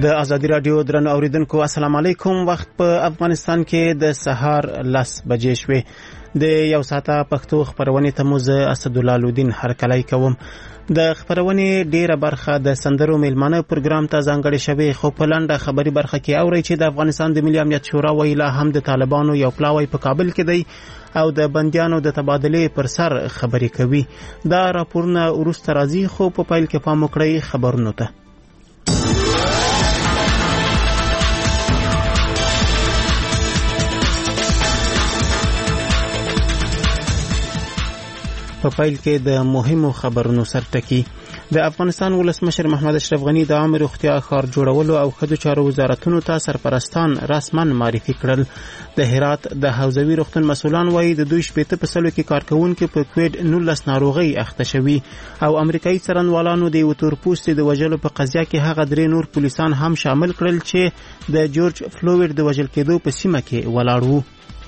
د ازادي رادیو درنو اوریدونکو السلام علیکم. وخت په افغانستان کې د سهار 10 بجې شوې. د یو ساعته پښتو خبرونه ته مو زه اسدالله لودین هرکلی کوم. د خبرونې ډیره برخه د سندرو میلمانه پروګرام ته ځانګړې شوې، خو په لنډه خبري برخه کې اوري چې د افغانستان د ملي امنیت شورا ویلا هم د طالبانو یو پلاوی په کابل کې دی او د بندیانو د تبادلې پر سر خبري کوي. دا راپورونه وروسته راځي، خو په پیل کې پام وکړئ خبرونو ته. په پیل کې د مهمو خبرونو سرټکی. د افغانستان ولسمشر محمد اشرف غنی د عامه روغتیا ښار جوړولو او ښځو چارو وزارتونو ته سرپرستان رسما معرفي کړل. د هرات د حوزوي روغتون مسؤلان وایي د دوی 80% کې کارکونکو په کووډ 19 ناروغي اخته شوي او امریکایي څارنوالانو د وتور پوسټ د وژلو په قضیه کې هغه درې نور پولیسان هم شامل کړل چې د جورج فلویډ د وژل کېدو په سیمه کې ولاړ وو.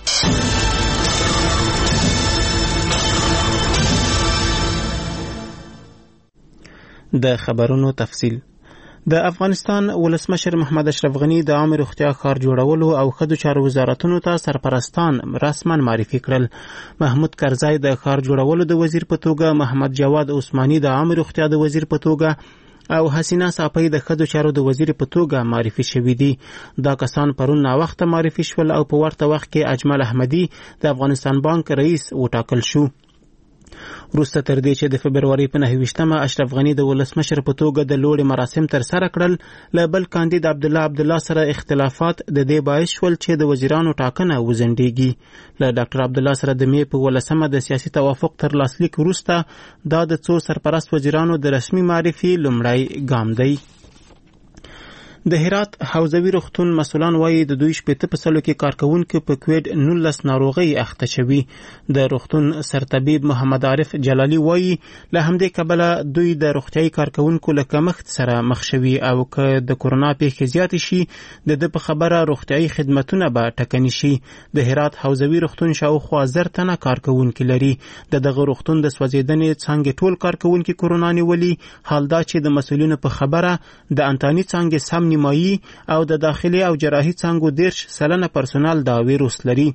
د خبرونو تفصیل. د افغانستان ولسمشر محمد اشرف غنی د عامه روغتیا ښار جوړولو او ښځو چارو وزارتونو ته سرپرستان رسما معرفي کړل. محمود کرزی د ښار جوړولو د وزیر په توګه، محمد جواد عثماني د عامه روغتیا د وزیر په توګه او حسینا صافی د ښځو چارو د وزیر په توګه معرفي شوي دي. دا کسان پرون ناوخته معرفي شول او په ورته وخت کې اجمل احمدي د افغانستان بانک رئیس وټاکل شو. وروسته تر دې چې د فبروري په 29مه اشرف غنی د ولسمشر په توګه د لوړې مراسم تر سره کړل، له بل کاندید عبدالله سره اختلافات د دې باعث شول چې د وزیرانو ټاکنه وزندېږي. له ډاکټر عبدالله سره د مې په 18مه د سیاسي توافق تر لاسلیک وروسته دا د څو سرپرست وزیرانو د رسمي معرفي لومړی ګام دی. د هرات حوزوي روغتون مسؤلان وایي د دوی 80% کې کارکونکو په کووډ 19 ناروغي اخته شوي. د روغتون سرطبیب محمد عارف جلالی وایي له همدې کبله دوی د روغتیايي کارکونکو له کمښت سره مخ شوي او که د کورونا پیښې زیاتې شي د په خبره روغتیايي خدمتونه به ټکني شي. د هرات حوزوي روغتون شاوخوا 1000 تنه کارکونکي لري. دغه روغتون د سوځېدنې څانګې ټول کارکونکي کورونا نیولي. حال دا چې د مسؤلینو په خبره د انتاني څانګې سم نیمایي او د داخلي او جراحي څانګو 10% پرسونل دا ویروس لري.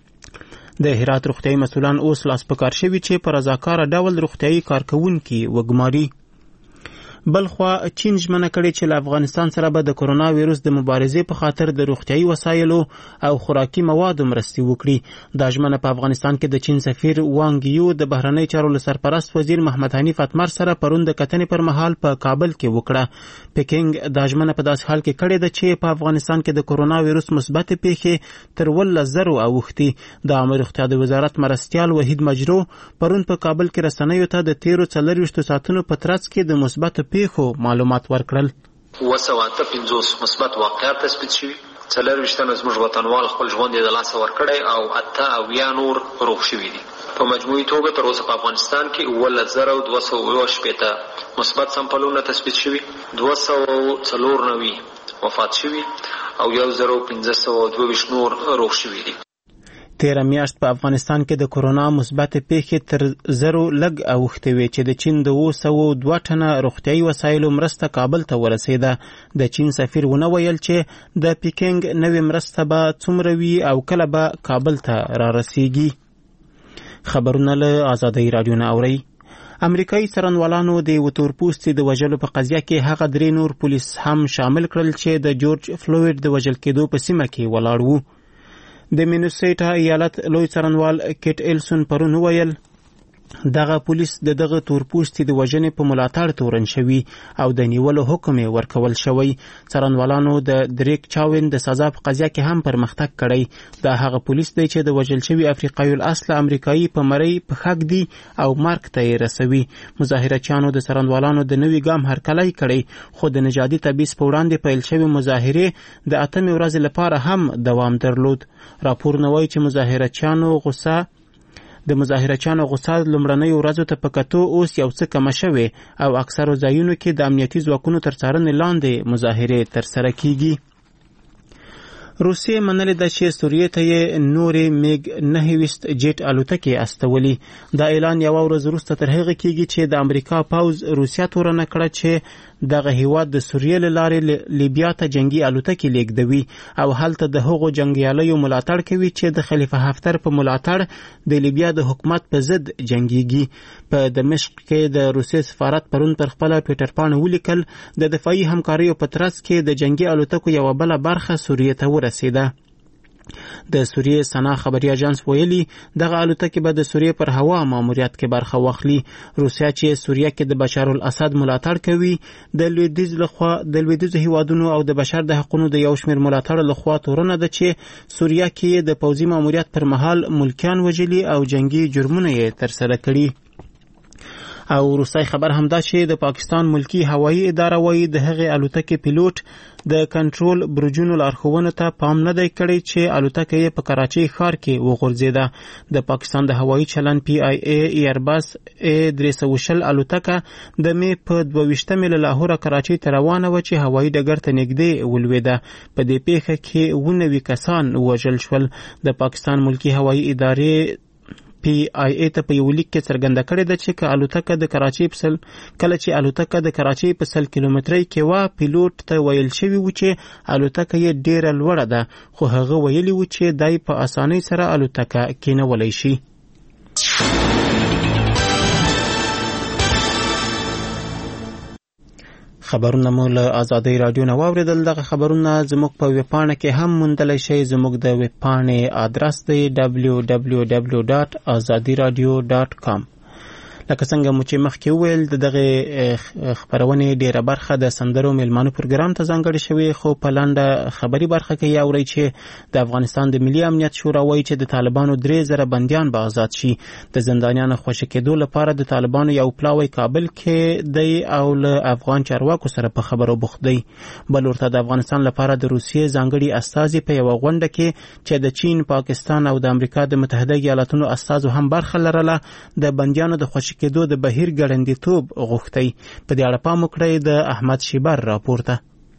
د هرات روغتیايي مسؤلان اوس لاس په کار شوي چې په رضاکاره ډول روغتیايي کارکونکي وګماري. بلخوا چین ژمنه کړې چې له افغانستان سره به د کورونا ویروس د مبارزې په خاطر د روغتیايي وسایلو او خوراکي موادو مرستې وکړي. دا ژمنه په افغانستان کې د چین سفیر وانګ یو د بهرنۍ چارو له سرپرست وزیر محمد حنیف اتمر سره پرون د کتنې پر مهال په کابل کې وکړه. پکینګ دا ژمنه په داسې حال کې کړې ده چې په افغانستان کې د کورونا ویروس مثبت پیښې تر 10,000 اوښتي. د عامه روغتیا د وزارت مرستیال وحید مجرو پرون په کابل کې رسنیو ته د 13 ساعتونو په ترڅ کې د مثبت پیښو معلومات ورکړل. 250 مثبت واقعات تثبیت شوي، 40 زموږ وطنوال خپل ژوند یې د لاسه ورکړی او 8 نور روغ شوي دي. په مجموعي توګه تر اوسه په افغانستان کې 1,287 مثبت سمپلونه تثبیت شوي، 294 وفات شوي او 1,522 نور روغ شوي دي. تیره میاشت په افغانستان کې د کورونا مثبت پیښې تر 0 لږ اوښتې وې چې د چین د 202 ټنه روغتیايي وسایلو مرسته کابل ته ورسېده. د چین سفیر ونه ویل چې د پیکینګ نوې مرسته به څومره وي او کله به کابل ته را رسیږي. خبرونه له ازادۍ رادیو نه اورئ. امریکایي څارنوالانو د وتور پوستي د وژلو په قضیه کې هغه درې نور پولیس هم شامل کړل چې د جورج فلویډ د وژل کېدو په سیمه کې ولاړ وو. د مینیسوټا ایالت لوی څارنوال کیټ ایلسون پرون وویل دغه پولیس د دغه تورپوستي د وژنې په ملاتړ تورن شوي او د نیولو حکم یې ورکول شوی. څارنوالانو د دریک چاوین د سزا په قضیه کې هم پرمختګ کړی. دا هغه پولیس دی چې د وژل شوي افریقایي الاصل امریکایي په مرۍ په خک دی او مرګ ته یې رسوي. مظاهرچیانو د څارنوالانو د نوي ګام هرکلی کړی، خو د نژادي تبعیض په وړاندې پیل شوې مظاهرې د 8 ورځې لپاره هم دوام درلود. راپورونه وایي چې د مظاهرچیانو غوسه لومړنۍ ورځو ته په کتو اوس یو څه کمه شوې او اکثرو ځایونو کې د امنیتي ځواکونو تر څارنې لاندې مظاهرې ترسره کیږي. روسیې منلې ده چې سوریې ته یې نورې میګ 9 جیټ الوتکې استولي. دا اعلان یوه ورځ وروسته تر هغه کېږي چې د امریکا پوځ روسیه تورنه کړه چې دغه هیواد د سوریې له لارې لیبیا ته جنگي الوتکې لیږدوي او هلته د هغو جنګیالیو ملاتړ کوي چې د خلیفه حفتر په ملاتړ د لیبیا د حکومت په ضد جنگيږي. په دمشق کې د روسیې سفارت پرون پر خپل ټویټر پاڼه ولیکل د دفاعي همکاریو په ترڅ کې د جنگي الوتکو یو بل برخه سوریې ته ورسیده. د سوریې سنا خبري اژانس ویلي دغه الوتکې به د سوریې پر هوا ماموریت کې برخه واخلي. روسیا چې سوریه کې د بشار الاسد ملاتړ کوي د لویدیځ هیوادونو او د بشر د حقوقو د یو شمېر ملاتړ لخوا تورنه ده چې سوریه کې د پوځي ماموریت پر مهال ملکیان وژلي او جنگي جرمونه یې ترسره کړي. او روسي خبر همدا چې د پاکستان ملکی هوایي اداره وایي د هغې الوتکې پیلوټ د کنټرول برجونو لارښوونو ته پام نه دی کړی چې الوتکه یې په کراچۍ ښار کې وغورځېده. د پاکستان د هوایي چلن PIA ایرباس A320 الوتکه د مې په 22 له لاهور کراچۍ ته روانه و چې هوایي ډګر ته نږدې ولوېده. په دې پیښه کې 19 کسان وژل شول. د پاکستان ملکی هوایي ادارې PIA ته په یو لیک کې څرګنده کړې ده چې کله چې الوتکه د کراچۍ په 100 کیلومترۍ کې و پیلوټ ته ویل شوی و چې الوتکه یې ډیره لوړه ده خو هغه ویلي و چې دای په اسانۍ سره الوتکه کېنولی شي. خبرونه مو له آزادۍ رادیو نه واوریدل. دغه خبرونه زموږ په ویبپاڼه کې هم موندلی شئ. زموږ د ویبپاڼې آدرس دی www.azadiradio.com. لکه څنګه مو چې مخکې وویل د دغه خبرونې ډیره برخه د سندرو میلمانو پروګرام ته ځانګړې شوې، خو په لنډه خبري برخه کې یې اورئ چې د افغانستان د ملي امنیت شورا وایي چې د طالبانو 3000 بندیان به آزاد شي. د زندانیانو خوشي کېدو لپاره د طالبانو یو پلاوی کابل کې دی او له افغان چارواکو سره په خبرو بوخت دی. بل ورته د افغانستان لپاره د روسیې ځانګړي استازي په یو غونډه کې چې د چین، پاکستان او د امریکا د متحده ایالاتونو استازو هم برخه لرله د بندیانو د خوشي کېدو د بهیر ګړندیتوب غوښتی. په دې اړه پام وکړئ د احمد شیبر راپورته.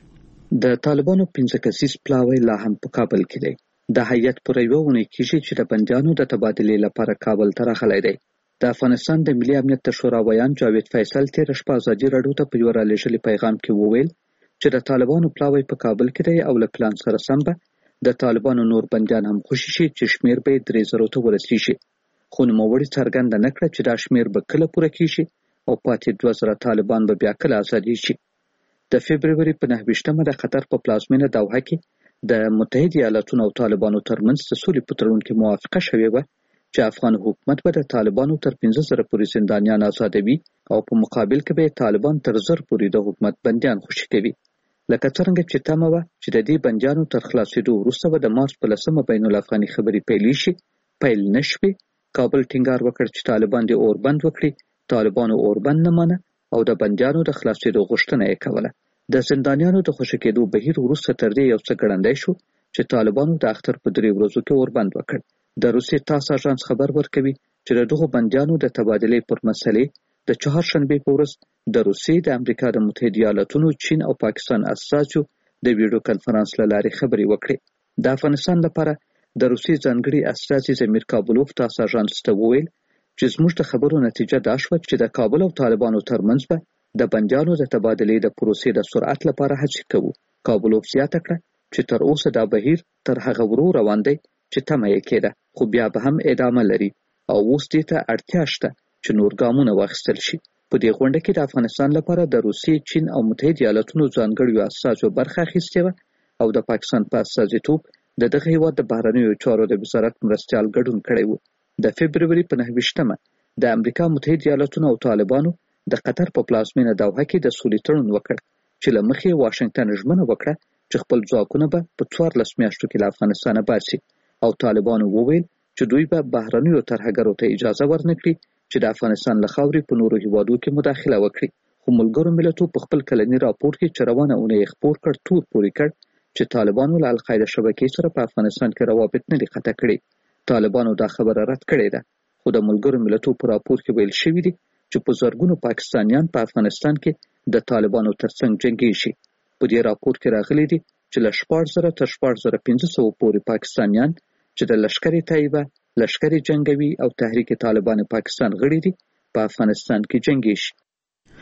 د طالبانو 15 کسیز پلاوی لا هم په کابل کې دی. د هیئت پر یوه اونۍ کېږي چې د بندیانو د تبادلې لپاره کابل ته راغلی دی. د افغانستان د ملي امنیت د شورا ویان جاوید فیصل تېره شپه ازادي راډیو ته په یوه رالیږلي پیغام کې وویل چې د طالبانو پلاوی په کابل کې دی او له پلان سره سم به د طالبانو نور بندیان هم خوشي شي چې شمېر به یې 3000 ته ورسیږي. خو نوموړي څرګنده نه کړه چې دا شمېر به کله پوره کېږي او پاتې 2000 طالبان به بیا کله ازادي شي. د فبروري په 29مه د قطر په پلازمینه دوحه کې د متحده ایالاتونو او طالبانو ترمنځ د سولې په تړون کې موافقه شوې وه چې افغان حکومت به د طالبانو تر 15000 پورې زندانیان آزادوي او په مقابل کې به طالبان تر 1000 پورې د حکومت بندیان خوشي کوي. لکه څرنګه چې تمه وه چې د دې بندیانو تر خلاصېدو وروسته به د مارچ په 10مه بین الافغاني خبرې پیلې شي، پیل نه شوې. کابل ټینګار وکړ چې طالبان دې اوربند وکړي. طالبانو اوربند نه منه او د بندیانو د خلاصېدو غوښتنه یې کوله. د زندانیانو د خوشي کېدو بهیر وروسته تر دې یو څه ګړندی شو چې طالبانو د اختر په 3 ورځو کې اوربند وکړ. د روسیې تاس اژانس خبر ورکوي چې د دغو بندیانو د تبادلې پر مسلې د چهارشنبې په ورځ د روسیې، د امریکا د متحده ایالاتونو، چین او پاکستان استازو د ویډیو کنفرانس له لارې خبرې وکړې. د افغانستان لپاره د روسیې ځانګړي استازي زمیر کابلوف تاس اژانس ته وویل چې زموږ د خبرو نتیجه دا شوه چې د کابل او طالبانو ترمنځ به د بندیانو د تبادلې د پروسې د سرعت لپاره هڅې کوو. کابلوف زیاته کړه چې تر اوسه دا بهیر تر هغه ورو روان دی چې تمه یې کېده، خو بیا به هم ادامه لري او اوس دې ته اړتیا شته چې نور ګامونه واخیستل شي. په دې غونډه کې د افغانستان لپاره د روسیې، چین او متحده ایالاتونو ځانګړیو استازو برخه اخیستې وه او د پاکستان په استازیتوب د دغه هیواد د بهرنیو چارو د وزارت مرستیال ګډون کړی و. د فبروري په 29مه د امریکا متحده ایالاتونو او طالبانو د قطر په پلازمینه دوحه کې د سولې تړون وکړ چې له مخې واشنګټن ژمنه وکړه چې خپل ځواکونه به په 14 میاشتو کې له افغانستانه باسي او طالبانو وویل چې دوی به بهرنیو ترهګرو ته اجازه ورنکړي چې د افغانستان له خاورې په نورو هیوادو کې مداخله وکړي. خو ملګرو ملتو په خپل کلني راپور کې چې روانه اونۍ خپور کړ تور پورې کړ چې طالبانو له القاعده شبکې سره په افغانستان کې روابط نه دي قطع کړي. طالبانو دا خبره رد کړې ده، خو د ملګرو ملتو په راپور کې ویل شوي دي چې په زرګونو پاکستانیان په افغانستان کې د طالبانو ترڅنګ جنګېږي. په دې راپور کې راغلي دي چې له 14,000 تر 14,500 پورې پاکستانیان چې د لشکر طیبه، لشکر جنگوي او تحریک طالبان پاکستان غړي دي په افغانستان کې جنګېږي.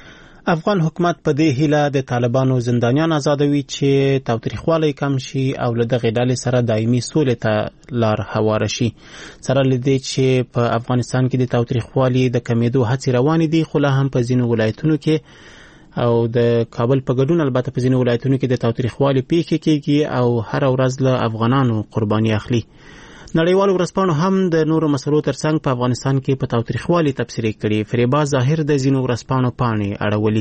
افغان حکومت په دې هیله د طالبانو زندانیان آزادوي چې تاوتریخوالی کم شي او له دغې ډلې سره دایمي سولې ته لار هواره شي. سره له دې چې په افغانستان کې د تاوتریخوالي د کمیدو هڅې روانې دي، خو لا هم په ځینو ولایتونو کې او د کابل په ګډون البته په ځینو ولایتونو کې د تاوتریخوالي پیښې کېږي او هر ورځ له افغانانو قرباني اخلي. نړیوالو ورځپاڼو هم د نورو مسلو ترڅنګ په افغانستان کې په تاوتریخوالي تبصرې کړي. فریبا ظاهر د ځینو ورځپاڼو پاڼې اړولي.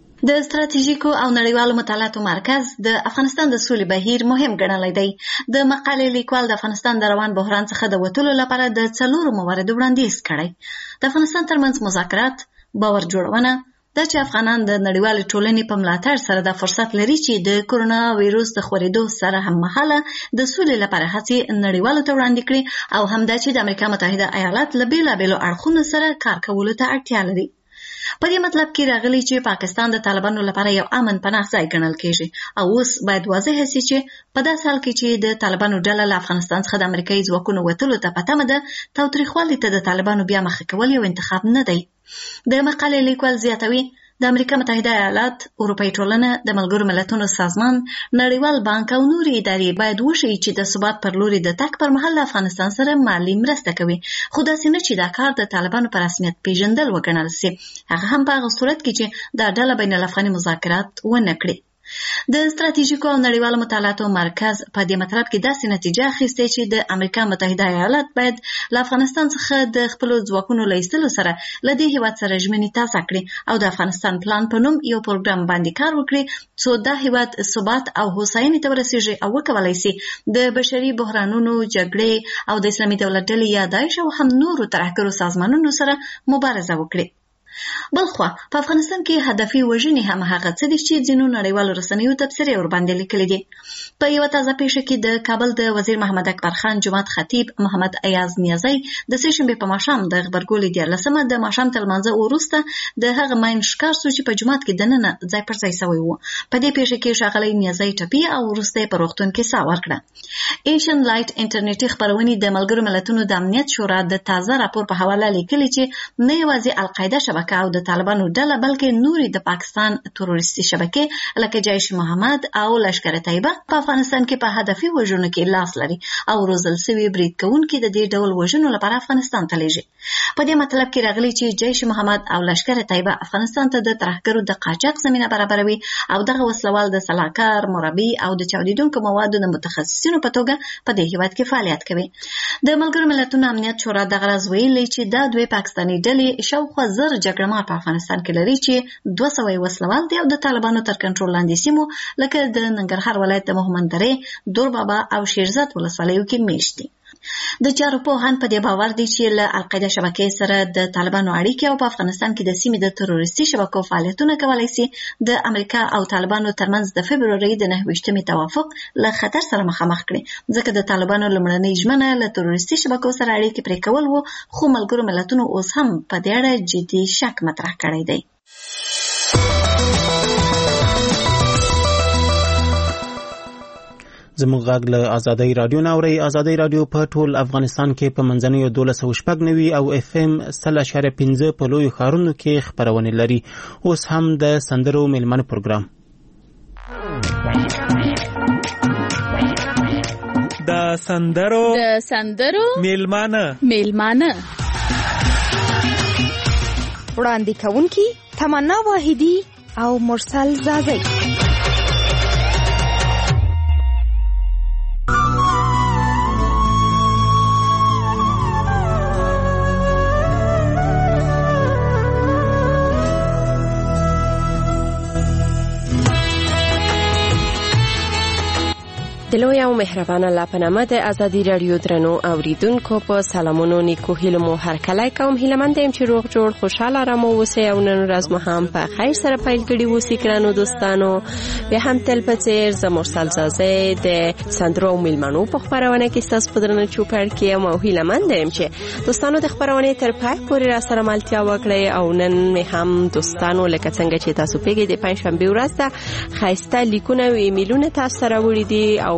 د ستراتیژیکو او نړیوالو مطالعاتو مرکز د افغانستان د سولې بهیر مهم ګڼلی دی. د مقالې لیکوال د افغانستان د روان بحران څخه د وتلو لپاره د 4 مواردو وړاندیز کړی. د افغانستان ترمنځ مذاکرات، باور جوړونه، دا چې افغانان د نړیوالې ټولنې په ملاتړ سره د فرصت لري چې د کورونا وایروس د خورېدو سره هم مهاله د سولې لپاره هڅې نړیوالو ته وړاندې کړي، او همدا چې د امریکا متحده ایالات له بېلابېلو اړخونو سره کار کولو ته اړتیا لري. په دې مطلب کې راغلی چې پاکستان د طالبانو لپاره یو امن پناه ځای ګڼل کېږي، او اوس باید واضح شي چې په داسې حال کې چې د طالبانو ډله له افغانستان څخه د امریکایي ځواکونو وتلو ته په تمه ده، تاوتریخوالي ته د طالبانو بیا مخه کول یو انتخاب نه دی. د مقالې لیکوال زیاتوي د امریکا متحده ایالات، اروپایي ټولنه، د ملګرو ملتونو سازمان، نړیوال بانک او نورې ادارې باید وښیي چې د ثبات پر لوري د تګ پر مهال له افغانستان سره مالي مرسته کوي، خو داسې نه چې دا کار د طالبانو په رسمیت پیژندل وګڼل سي، هغه هم په هغه صورت کې چې دا ډله بین الافغاني مذاکرات ونه کړي. د ستراتیژیکو او نړیوالو مطالعاتو مرکز په دې مطلب کې داسې نتیجه اخیستې چې د امریکا متحده ایالات باید له افغانستان څخه د خپلو ځواکونو له ایستلو سره له دې هیواد سره ژمنې تازه کړي او د افغانستان پلان په نوم یو پروګرام باندې کار وکړي څو دا هیواد ثبات او هوساینې ته ورسیږي او وکولای شي د بشري بحرانونو، جګړې او د اسلامي دولت ډلې یا داعش او هم نورو ترهګرو سازمانونو سره مبارزه وکړي. بلخوا په افغانستان کې هدفي وژنې هم هغه څه دي چې ځینو نړیوالو رسنیو تبصرې ورباندې لیکلي دي. په یوه تازه پیښه کې د کابل د وزیر محمد اکبر خان جومات خطیب محمد ایاز نیازی د سه‌شنبې په ماښام د غبرګولي 14مه د ماښام تر لمانځه وروسته د هغه ماین ښکار شو چې په جومات کې دننه ځای پر ځای سوی و. په دې پیښه کې ښاغلی نیازی ټپي او وروسته په روغتون کې ساه ورکړه. ایشن لایټ انټرنیټي خپرونې د ملګرو ملتونو د امنیت شورا د تازه راپور په حواله لیکلي چې نه یوازې القاعده شبکه او د طالبانو ډله بلکې نوري د پاکستان تروریستي شبکې لکه جیش محمد او لشکر طیبه په افغانستان کې په هدفي وژنو کې لاس لري او روزل سوي برید کوونکي د دې ډول وژنو لپاره افغانستان ته لیږي. په دې مطلب کې راغلي چې جیش محمد او لشکر طیبه افغانستان ته د ترهګرو د قاچاق زمينه برابروي او دغه وسلوال د سلاکار، مربي او د چاودیدونکو موادو د متخصصینو په توګه په دې هیواد کې فعالیت کوي. د ملګرو ملتونو امنیت شورا دغه راز ویلي چې دا دوی پاکستاني ډلې شاوخوا 1000 جګړه مار په افغانستان کې لري چې 200 وسلوال دي او د طالبانو تر کنټرول لاندې سیمو لکه د ننګرهار ولایت د مومند درې، دور بابا او شیرزاد ولسوالیو کې میشت دي. د چارو پوهان په دې باور دي چې له القاعده شبکې سره د طالبانو اړیکې او په افغانستان کې د سیمې د تروریستي شبکو فعالیتونه کولای شي د امریکا او طالبانو ترمنځ د فبروري د 29مې توافق له خطر سره مخامخ کړي، ځکه د طالبانو لومړنۍ ژمنه له تروریستي شبکو سره اړیکې پرې کول وو، خو ملګرو ملتونو اوس هم په دې اړه جدي شک مطرح کړی دی. زموږ غږ له آزادۍ رادیو نه اورئ. آزادۍ رادیو په ټول افغانستان کې په منځنیو 1290 او FM 100.5 په لویو ښارونو کې خپرونې لري. اوس هم د سندرو میلمنو پروګرام. د سندرو میلمانه وړاندې کوونکي تمنا واحدی او مرسل زازی. دلوی او مهربان الله په نامه د ازادي رادیو درنو اوریدونکو په سلامونو نیکو هیلو مو هر کله کوم هیلمند يم چې روغ جوړ خوشاله رمو اوسئ او نن ورځ مو هم په خیر سره پیل کړي وسی ګرانو دوستانو. به هم تل په څیر ز مرسل زازه د سندرو میلمنو په خبرونه کې تاسو په درنه چوپړ کې مو هیلمند يم چې دوستانو د خبرونه تر پای پورې را سره ملتیا وکړي او نن هم دوستانو لکه څنګه چې تاسو پیګې د پنځشنبه ورځ ده خایسته لیکونه او ایمیلونه تاسو سره وړي دي او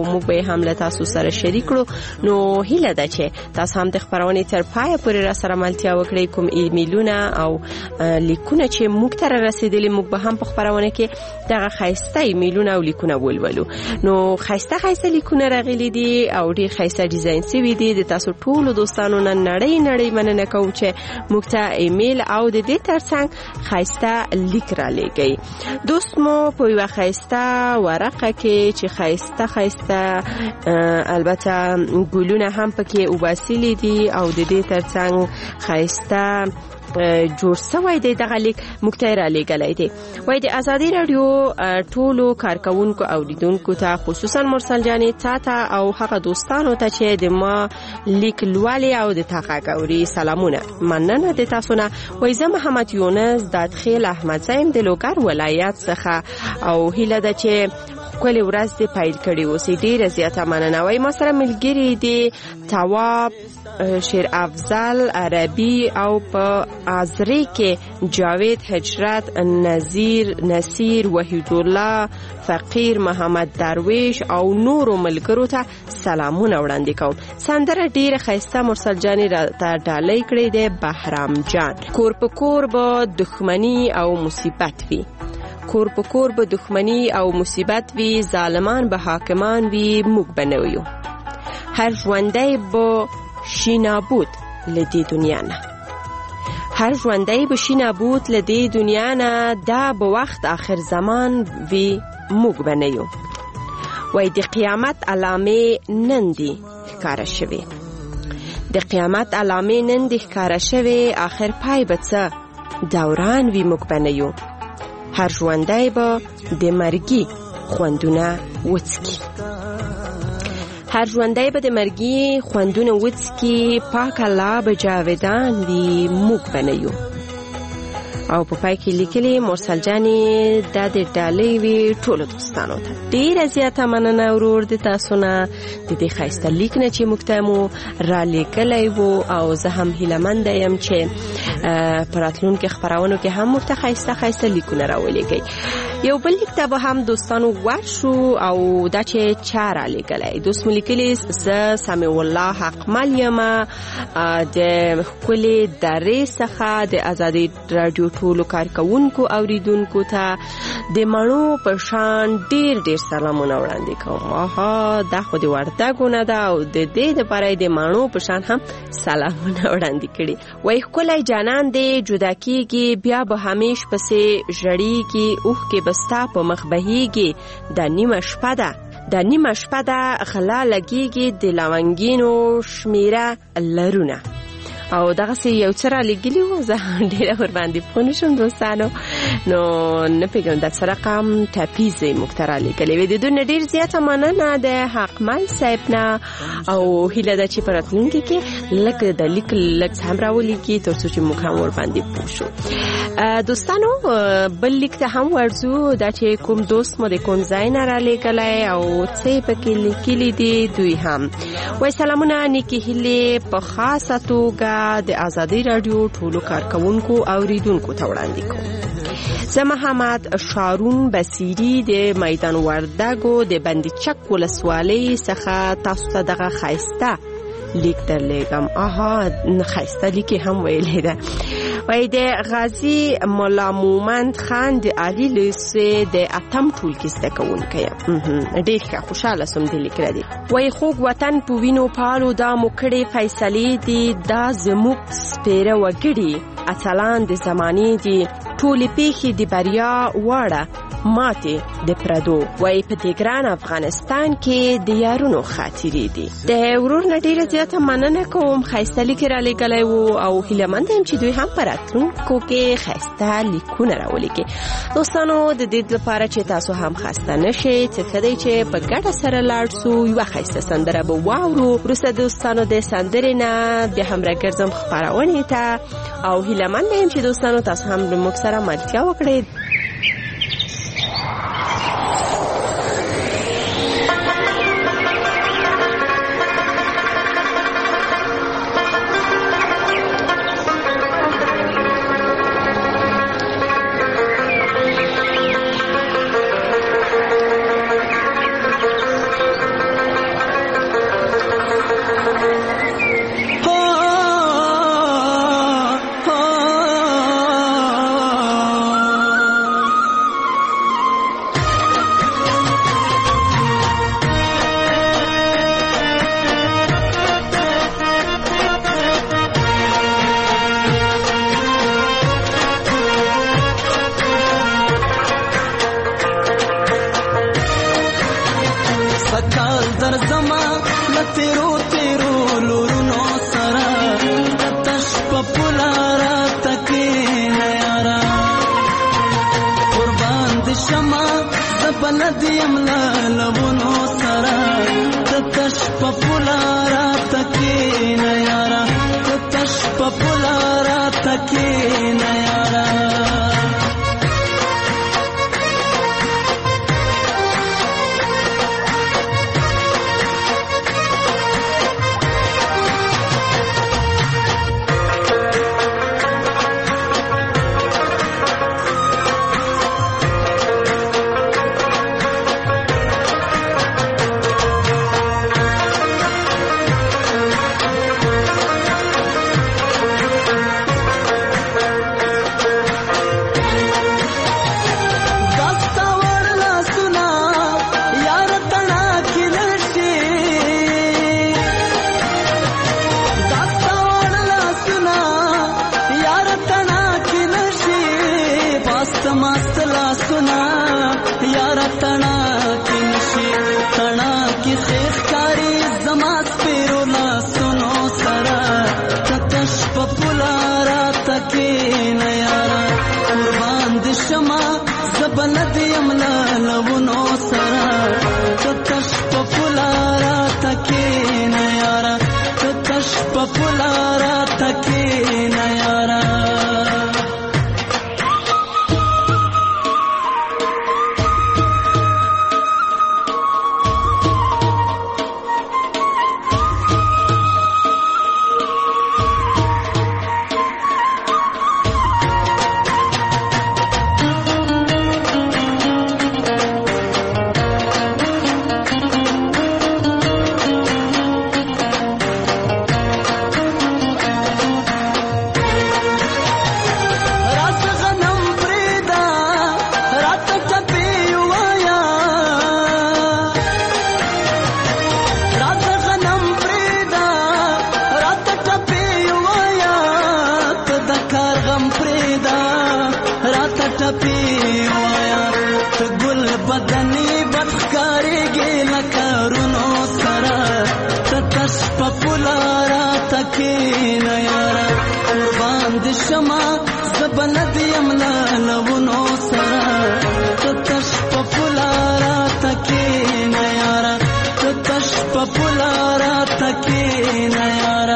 او موږ به هم له تاسو سره شریک کړو. نو هیله ده چې تاسو هم د خبرونې تر پایه پورې را سره ملتیا وکړئ. کوم ایمیلونه او لیکونه چې موږ ته رسیدلي موږ به هم په خبرونه کې دغه خاصه ایمیلونه او لیکونه ولولو. نو خاصه لیکونه راغلي دي او ډیر خاصه ډیزاین شوی دي. د تاسو ټول دوستانو نن نړۍ مننه کوم چې موږ ته ایمیل او د دې ترڅنګ خاصه لیک را لګي. دوست مو په یو خاصه ورقه کې چې خاصه البته ګلونه هم پکې وباسلي دي او د دې ترڅنګ خاصه جوړ سوی دی. دغه لیک مکتای را لګلای دی. وای د ازادي رادیو ټولو کارکونکو او لیدونکو ته خصوصا مرسل جانې تا او هغه دوستانو ته چې د ما لیک لولي او د تاقاوري سلامونه مننه د تاسو نه. وای زه محمد یونس دادخیل احمد زایم د لوګر ولایت څخه او هیله ده چې کله ورځ دې پیل کړي اوسې. ډیره زیاته مننه. وای ما سره ملګری دي تواب، شیر افضل، عربي او په ازری کې جاوید، هجرت، نصیر، وحید الله، فقیر، محمد درویش او نورو ملګرو ته سلامونه وړاندې کوم. سندره ډیره خاصه مرسل جانی را ته ډالۍ کړې ده. بهرام جان. کور په کور به دښمنی او مصیبت وي، کور په کور به دښمنی او مصیبت وي، ظالمان به حاکمان وي، موږ بنویو هر ژوندی به شینابود لدی دنیا نه، هر ژوندی به شینابود لدی دنیا نه، دا به وخت آخر زمان وی موږ بنیو. وای د قیامت علامې نن دی ښکاره شوي، د قیامت علامې نن دی ښکاره شوي، آخر پای به څه دوران وی موږ بنیو، هر ژوندی به د مرګي خوندونه وڅکي، هر ژوندی به د مرګي خوندونه وڅکي، پاک الله به جاودان وي موږ بنیو. او په پای کې لیکلي مرسل جانې دا د ډالۍ وي ټولو دوستانو ته. ډیره زیاته مننه ورور د تاسو نه د دې ښایسته لیک نه چې موږ ته مو را لیکلی و او زه هم هیلهمنده یم چې په راتلونکي خپرونو کې هم موږ ته ښایسته لیکونه راولیږئ. یو بل لیک ته به هم دوستانو ورشو او دا چې چا را لیکلی. دوست مو لیکلي زه سمیع الله حقمل یم د ښکلې درې څخه د ازادي راډیو ټولو کارکونکو اوریدونکو ته د مڼو په شان ډیر سلامونه وړاندې کوم. آها دا خو د وردګو نه ده او د دې دپاره د مڼو په شان هم سلامونه وړاندې کړي. وای ښکلی جانان دی جدا کیږي بیا به همیش پسې ژړیږي، اوښکې به ستا په مخ بهیږي، دا نیمه شپه ده، دا نیمه شپه ده غلا لګیږي د لونګینو شمیره لرونه. او دغه سي یو څه را لګلی و، زه ډیره ور باندې پوه نشم دوستانو، نو نه پیږم د څه رقم ټاپیزې موږ ته را لګلی وي. د دوی نه ډیر زیاته مننه د حقمل صاحب نه او هیله ده چې په راتلونکي کې لږ د لیک لږ هم راولیکي تر څو چې موږ هم ور باندې پوه شو. دوستانو بل لیک ته هم ورځو، دا چې کوم دوست مو د کوم ځای نه را لګلی او څه پکې لیکلي دي دوی هم. وای سلامونه نیکې هیلې په خاصه توګه د ازادي راډیو ټولو کارکونکو اوریدونکو ته وړاندې کوم. زه محمد شارون بصیری د میدان وردګو د بندچک ولسوالۍ څخه تاسو ته دغه ښایسته لیک درلیږم. آها ښایسته لیک هم ویلې ده. وای د غازی مولا مومند خان د عالی لیسې د اتم ټولګي زده کوونکی یم. ډېر ښه خوشحاله سوم د لیک ردي. وای خوږ وطن په وینو پالو دا مو کړې فیصلې دي، دا زموږ سپېره وګړي اتلان د زمانې دي، ټولې پیښې د بریا واړه ماتې د پردو. وای په دې ګران افغانستان کې د یارونو خاطرې دي. د ورور نه ډېره زیاته مننه کوم، ښایسته لیک را لېږلی و او هیلهمنده یم چې دوی هم په راتلونکو کې ښایسته لیکونه راولیکي. دوستانو د دې لپاره چې تاسو هم خسته نشئ، څه ښه دی چې په ګډه سره لاړ سو، یوه ښایسته سندره به واورو. وروسته دوستانو د سندرې نه بیا هم راګرځم خپرونې ته او هیلهمنده یم چې دوستانو تاسو هم له موږ سره ملتیا وکړئ. ټولو ورونو سره تش په پلاره تکینه یارا قربان د شمع زبلد یملا لونو سره تش په پلاره تکینه یارا تش په پلاره تکینه یارا زبلد یملا لونو سرا تش پپولارا تکین یارا تش پپولارا تکین یارا زبلد یملا لونو سرا تش پپولارا تکین یارا تش پپولارا تکین یارا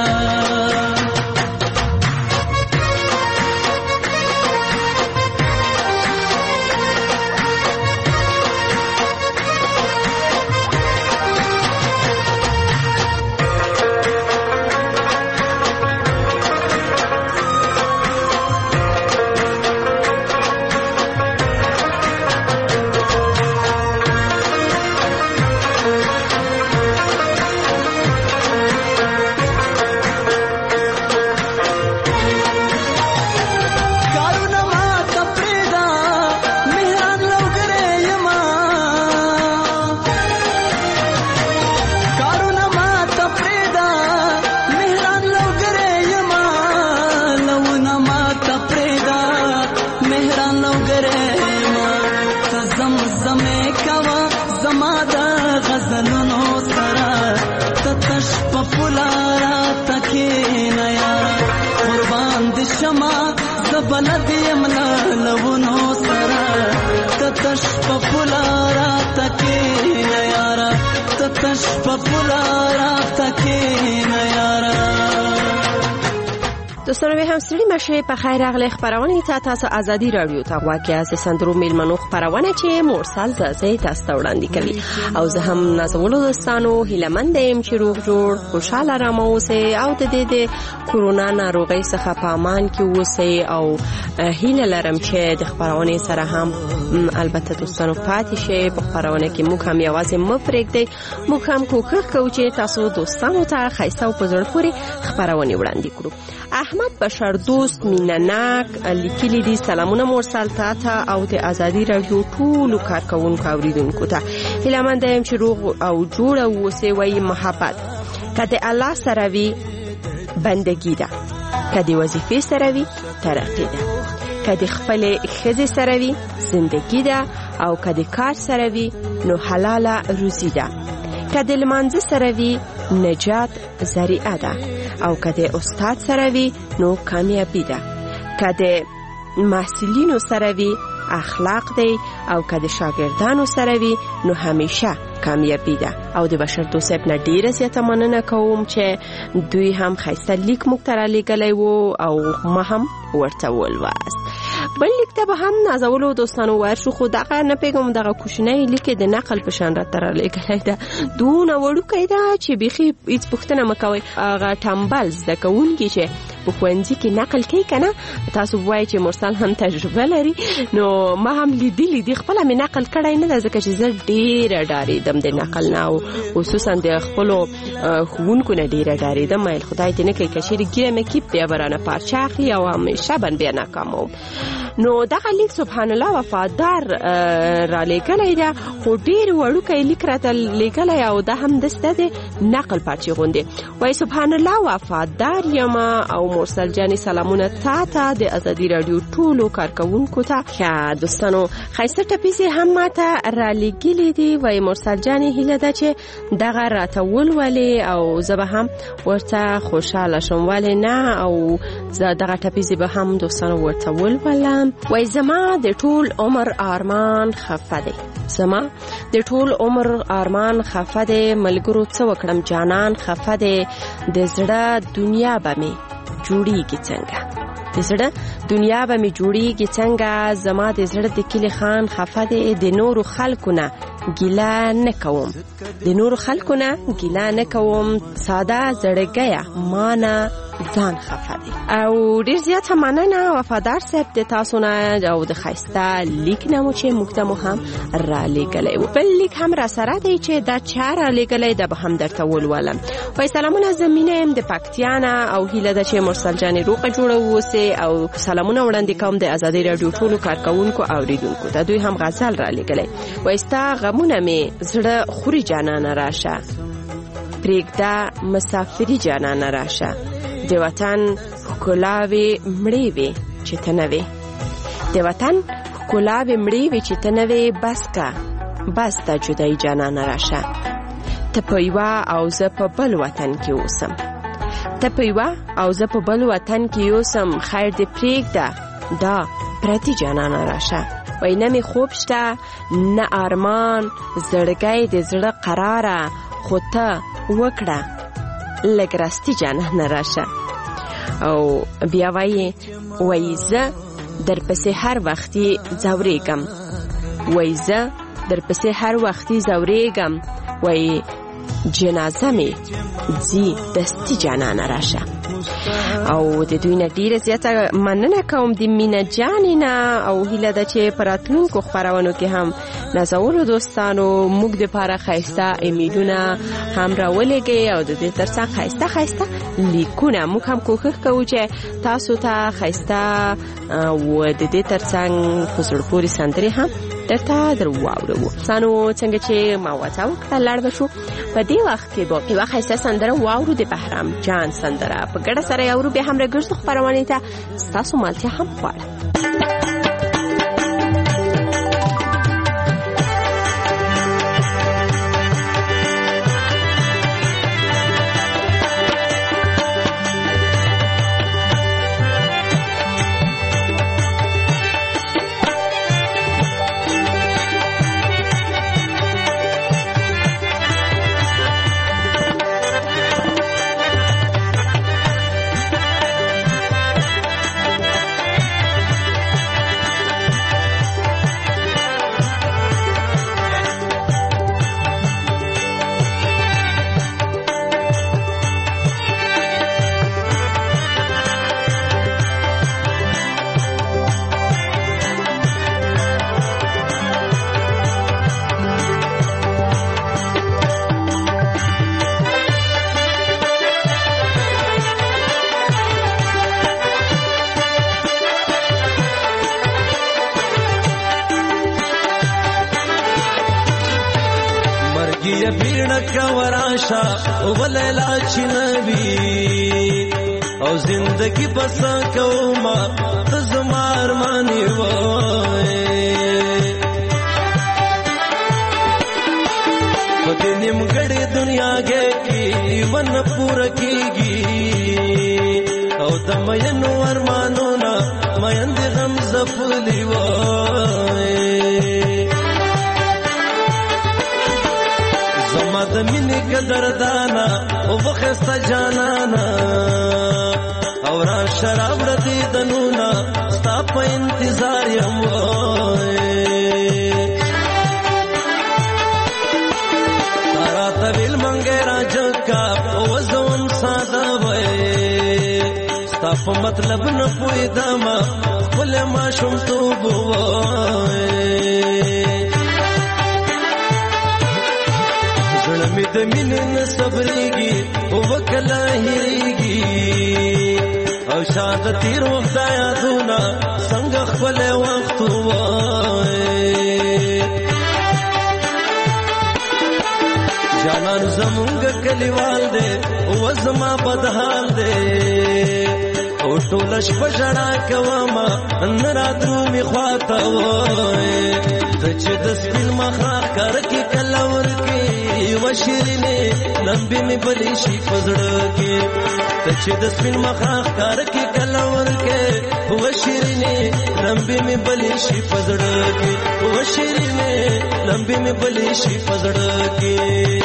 زبلد یملا لونو سرا تش پپولارا تکین یارا تش پپولارا تکین یارا دوستانو به همسری مشهور په خیر اغلی خبرونه تاسو ازادي رادیو ته واقعي از سندرو میلمنو خبرونه چې مرسل زازي تاسو وړاندې کوي او زه هم نازولو دوستانو هیلمند يم چې روغ جوړ خوشاله راموسه او د دې کورونا ناروغي څخه په امان کې اوسئ او هیله لرم چې د خبرونه سره هم البته دوستانو پاتې شي په خبرونه کې موږ هم یوازې مفرګ موږ هم کوښښ کوو چې تاسو دوستانو ته خیسته او په زړه پورې خبرونه وړاندې کړو. احمد بشر دوست مینناک لیکلی دی سلامونه مرسل ته او د ازادي رادیو ټولو کارکونکو اوریدونکو ته هیله مند یم چې روغ او جوړ اوسئ وای محبت کده الله سره وی بندگی ده کده وظیفه سره وی ترقی ده کده خپل خزه سره وی زندگی ده او کده کار سره وی نو حلاله روزی ده کده لمانځه سره وی نجات ذریعه ده، او که د استاد سره وي نو کامیابی ده، که د محصلینو سره وي اخلاق دی، او که د شاګردانو سره وي نو همیشه کامیابی ده. او د بشر دوست نه ډیره زیاته مننه کوم چې دوی هم ښایسته لیک موږ ته رالیږلی و او ما هم ورته ولوست. بل لیک ته به هم نازولو دوستانو ورشو، خو دغه نه پیږم دغه کوچنی لیک د نقل په شان راته رالیږلی ده، دونه وړوکی ده چې بیخي هیڅ پوښتنه مه کوئ. هغه ټمبل زده کوونکي چې په ښوونځي کې نقل کوي که نه، تاسو وایئ چې مرسل هم تجربه لري، نو ما هم لیدلی دي، خپله مې نقل کړی نه ده ځکه چې زه ډېره ډارېدم د نقل نه، او خصوصا د خپلو ښوونکو نه ډېره ډارېدم. ویل خدای دې نه کوي که چېرې ګیره مې کیپ بیا به رانه پارچه اخلي او همیشه به بیا ناکاموم. نو دغه لیک سبحان الله وفادار را لیږلی ده، خو ډېر وړوکی لیک راته لیږلی او دا هم دسته د نقل پارچې غوندې. وایي سبحان الله وفادار یم او مرسل جانې سلامونه تا ته د ازادي راډیو ټولو کارکوونکو ته. ښه دوستانو ښایسته ټپیزې هم ما ته را لیږلي دي. وایي مرسل جانې هیله ده چې دغه راته ولولې او زه به هم ورته خوشحاله شم، ولې نه، او زه دغه ټپیزې به هم دوستانو ورته ولولم. وای زما د ټول عمر آرمان خفه دی، زما د ټول عمر آرمان خفه دی، ملګرو څه وکړم جانان خفه دی، د زړه دنیا به مې جوړیږي څنګه، د زړه دنیا به مې جوړیږي څنګه، زما د زړه د کلی خان خفه دی، د نورو خلکو نه ګیله نه کوم، د نورو خلکو نه ګیله نه کوم، ساده زړګیه ما نه ځان خفه دی. او ډیر زیاته مننه وفادار صاحب د تاسو نه او د ښایسته لیک نه مو چې موږ ته مو هم را لیږلی و. بل لیک هم را سره دی چې دا چا را لیږلی ده به هم درته ولولم. وایي سلامونه زه مینه یم د پکتیا نه او هیله ده چې مرسل جانې روغه جوړه واوسې، او سلامونه وړاندې کوم د ازادي راډیو ټولو کارکوونکو اوریدونکو ته. دوی هم غزل را لیږلی. وایي ستا غمونه مې زړه خوري جانانه راشه، پرېږده مسافري جانانه راشه، د وطن ښکلاوې مړې وې چې ته نه وې، د وطن ښکلاوې مړې وې چې ته نه وې، بس دا جدایي جانانه راشه، ته په یوه او زه په بل وطن کې اوسم، ته په یوه او زه په بل وطن کې اوسم، خیر دې پرېږده دا پرتې جانانه راشه. وای نه مې خوب شته نه آرمان، زړګی د زړه قراره، خو ته وکړه لږ راستي جانانه راشه. او بیا وایي زه در پسې هر وختي ځورېږم، وایي زه در پسې هر وختي ځورېږم، وایي جنازه مې ځي دستي جانانه راشه. او د دوی نه ډیره زیاته مننه کوم د مینه جانې نه، او هیله ده چې په راتلونکو خپرونو کې هم نازولو دوستانو موږ دپاره ښایسته ایمیلونه هم راولېږئ او د دې ترڅنګ ښایسته لیکونه. موږ هم کوښښ کوو چې تاسو ته ښایسته و د دې ترڅنګ په زړه پورې سندرې هم درته در واورو. سانو څنګه چې ما وعده وکړه لاړ به شو، په دې وخت کې به یوه ښایسته سندره واورو د بهرام جان سندره په ګډه سره یې اورو. بیا هم راګرځو خپرونې ته، ستاسو مالتیا هم غواړم. یا بیڑک وراشا ولیلا چنوی او زندگی بسا کوما تزمار مانی وای پدې نیمګړې دنیا کې من پورا کیږي او د مینو ارمانونه مین د غم زپلی وای زما د مینې قدردانا او بخسته جانانا او را شراب ردی دنونا ستا په انتظار یم تارا طویل منگے راجا کا وزوم ساده وای ستا په مطلب نه پوهیدما خپل ماشومتوب وای زړه مې د مینې نه صبرېږي او وکله هېرېږي او شاید تیر وخت یادونه څنګه خپل وخت وای جانان زمونږ کلیوال دی او زما بدحال دی او ټول شپه ژړا کومه نه رادرومې خواته وای ته چې د سپین مخاخ کار کې کله ورکې یوه شیرینې لمبې مې بلې شي په زړه کې ته چې د سپین مخاخ کار کې کله ورکې یوه شیرینې لمبې مې بلې شي په زړه کې یوه شیرینې لمبې مې بلې شي په زړه کې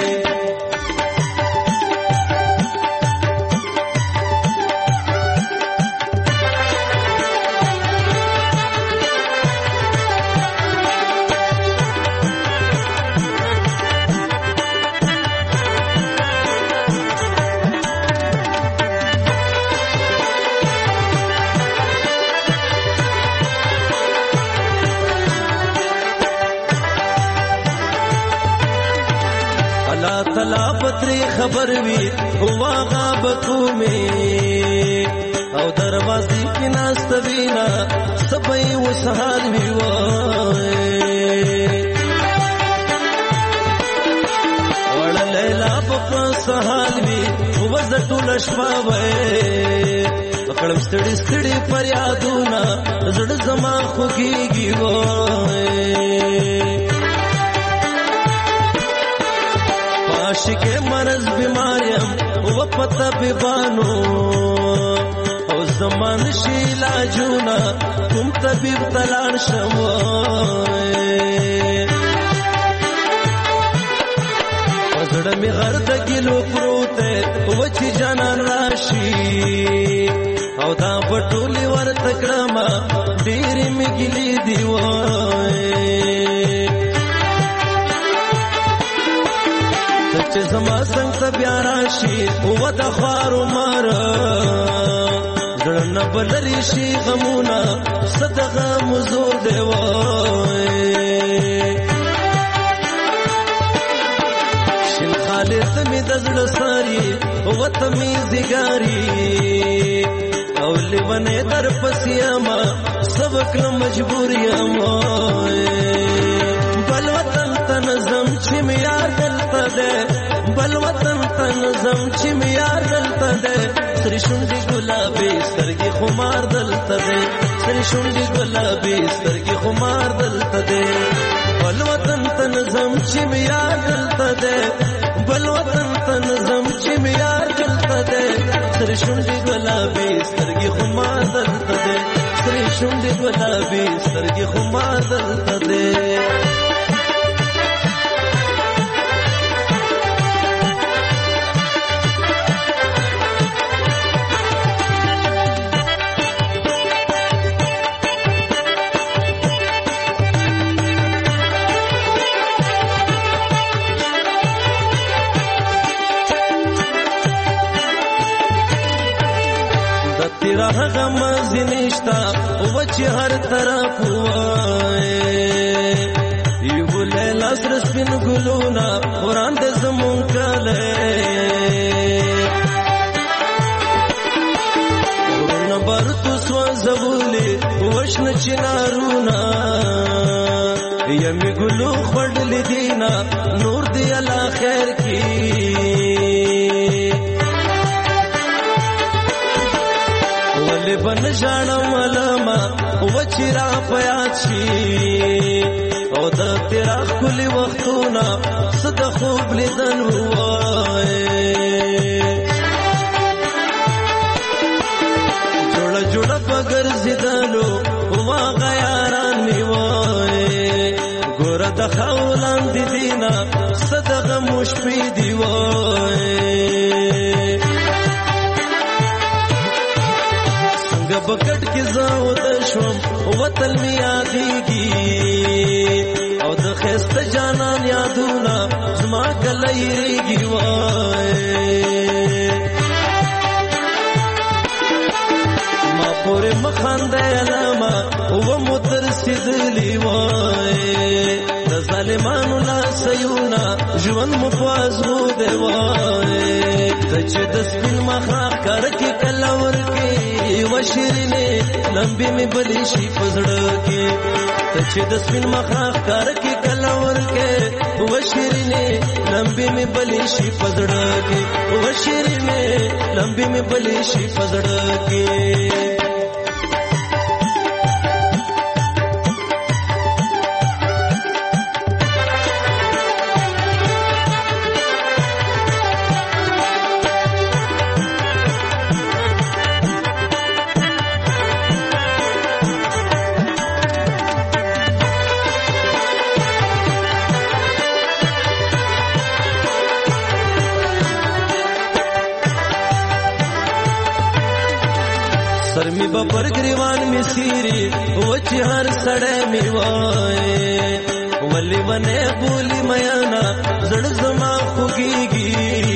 تلا پتری خبر وی هوا غاب کومه او دروازې کې ناست وینا سبې وسحال وی وای وړ لیلا په سحال وی وزټول شپه وای پکړم ستړي ستړي فریادونه زړه زما خوږیږي وای عاشق مرض بیماریم و پتا بیبانو او زمان شی علاجونا کوم طبیب تلان شموئے وزړه می غرد ګلو پروته و چې جانان راشي او دا پټولي ور تکړما ډېر می ګلی دی وای چې زما څنګه بیا راشي او د خوارو مار زړه نه بلری شي غمونه صدقه مزور دی وای شین خالد می د زړه ساري او ته می زیګاری او لیونه در پسیما سبق مجبور یم بل وطن تنظم چې می یار دلته ده بل وطن تنظم چې می یار دلته ده سری شونډې ګلابي سترګې خمار دلته ده سری شونډې ګلابي سترګې خمار دلته ده بل وطن تنظم چې می یار دلته ده بل وطن تنظم چې می یار دلته ده سری شونډې ګلابي سترګې خمار دلته ده سری شونډې ګلابي سترګې خمار دلته ده هغه مزنشتا او چې هر طرف وای یو لیلا سر سپین ګلونا قران د زمون کله ورن برتو سو زبولې وښن چنارونا یمي ګلو خړل دینا نور دی الله خیر کی بن جانم لما وچرا پیاچی او د تیرا کلی وختونه صد خوب لیدل وای وای څنګه بکټ کې زاو د شوم وطن می یادېږي او د خسته جانان یادونه زما کله یریږي وای ما پورې مخانده علامه او مترسدلی وای د ظالمانو لاسیونه ژوند مو پازو دی وای ته چې د سپین مخاخ کار کې کله ورکې وشیرینې لمبې مې بلې شي په زړه کې ته چې د سپین مخاخ کار کې کله ورکې وشیرینې لمبې مې بلې شي په زړه کې وشیرینې لمبې مې بلې شي په زړه کې سرمی ببر گریوان می سیری وچی هر سڑے می وای ولی ونه بولی میانا زړ زما خوږیږي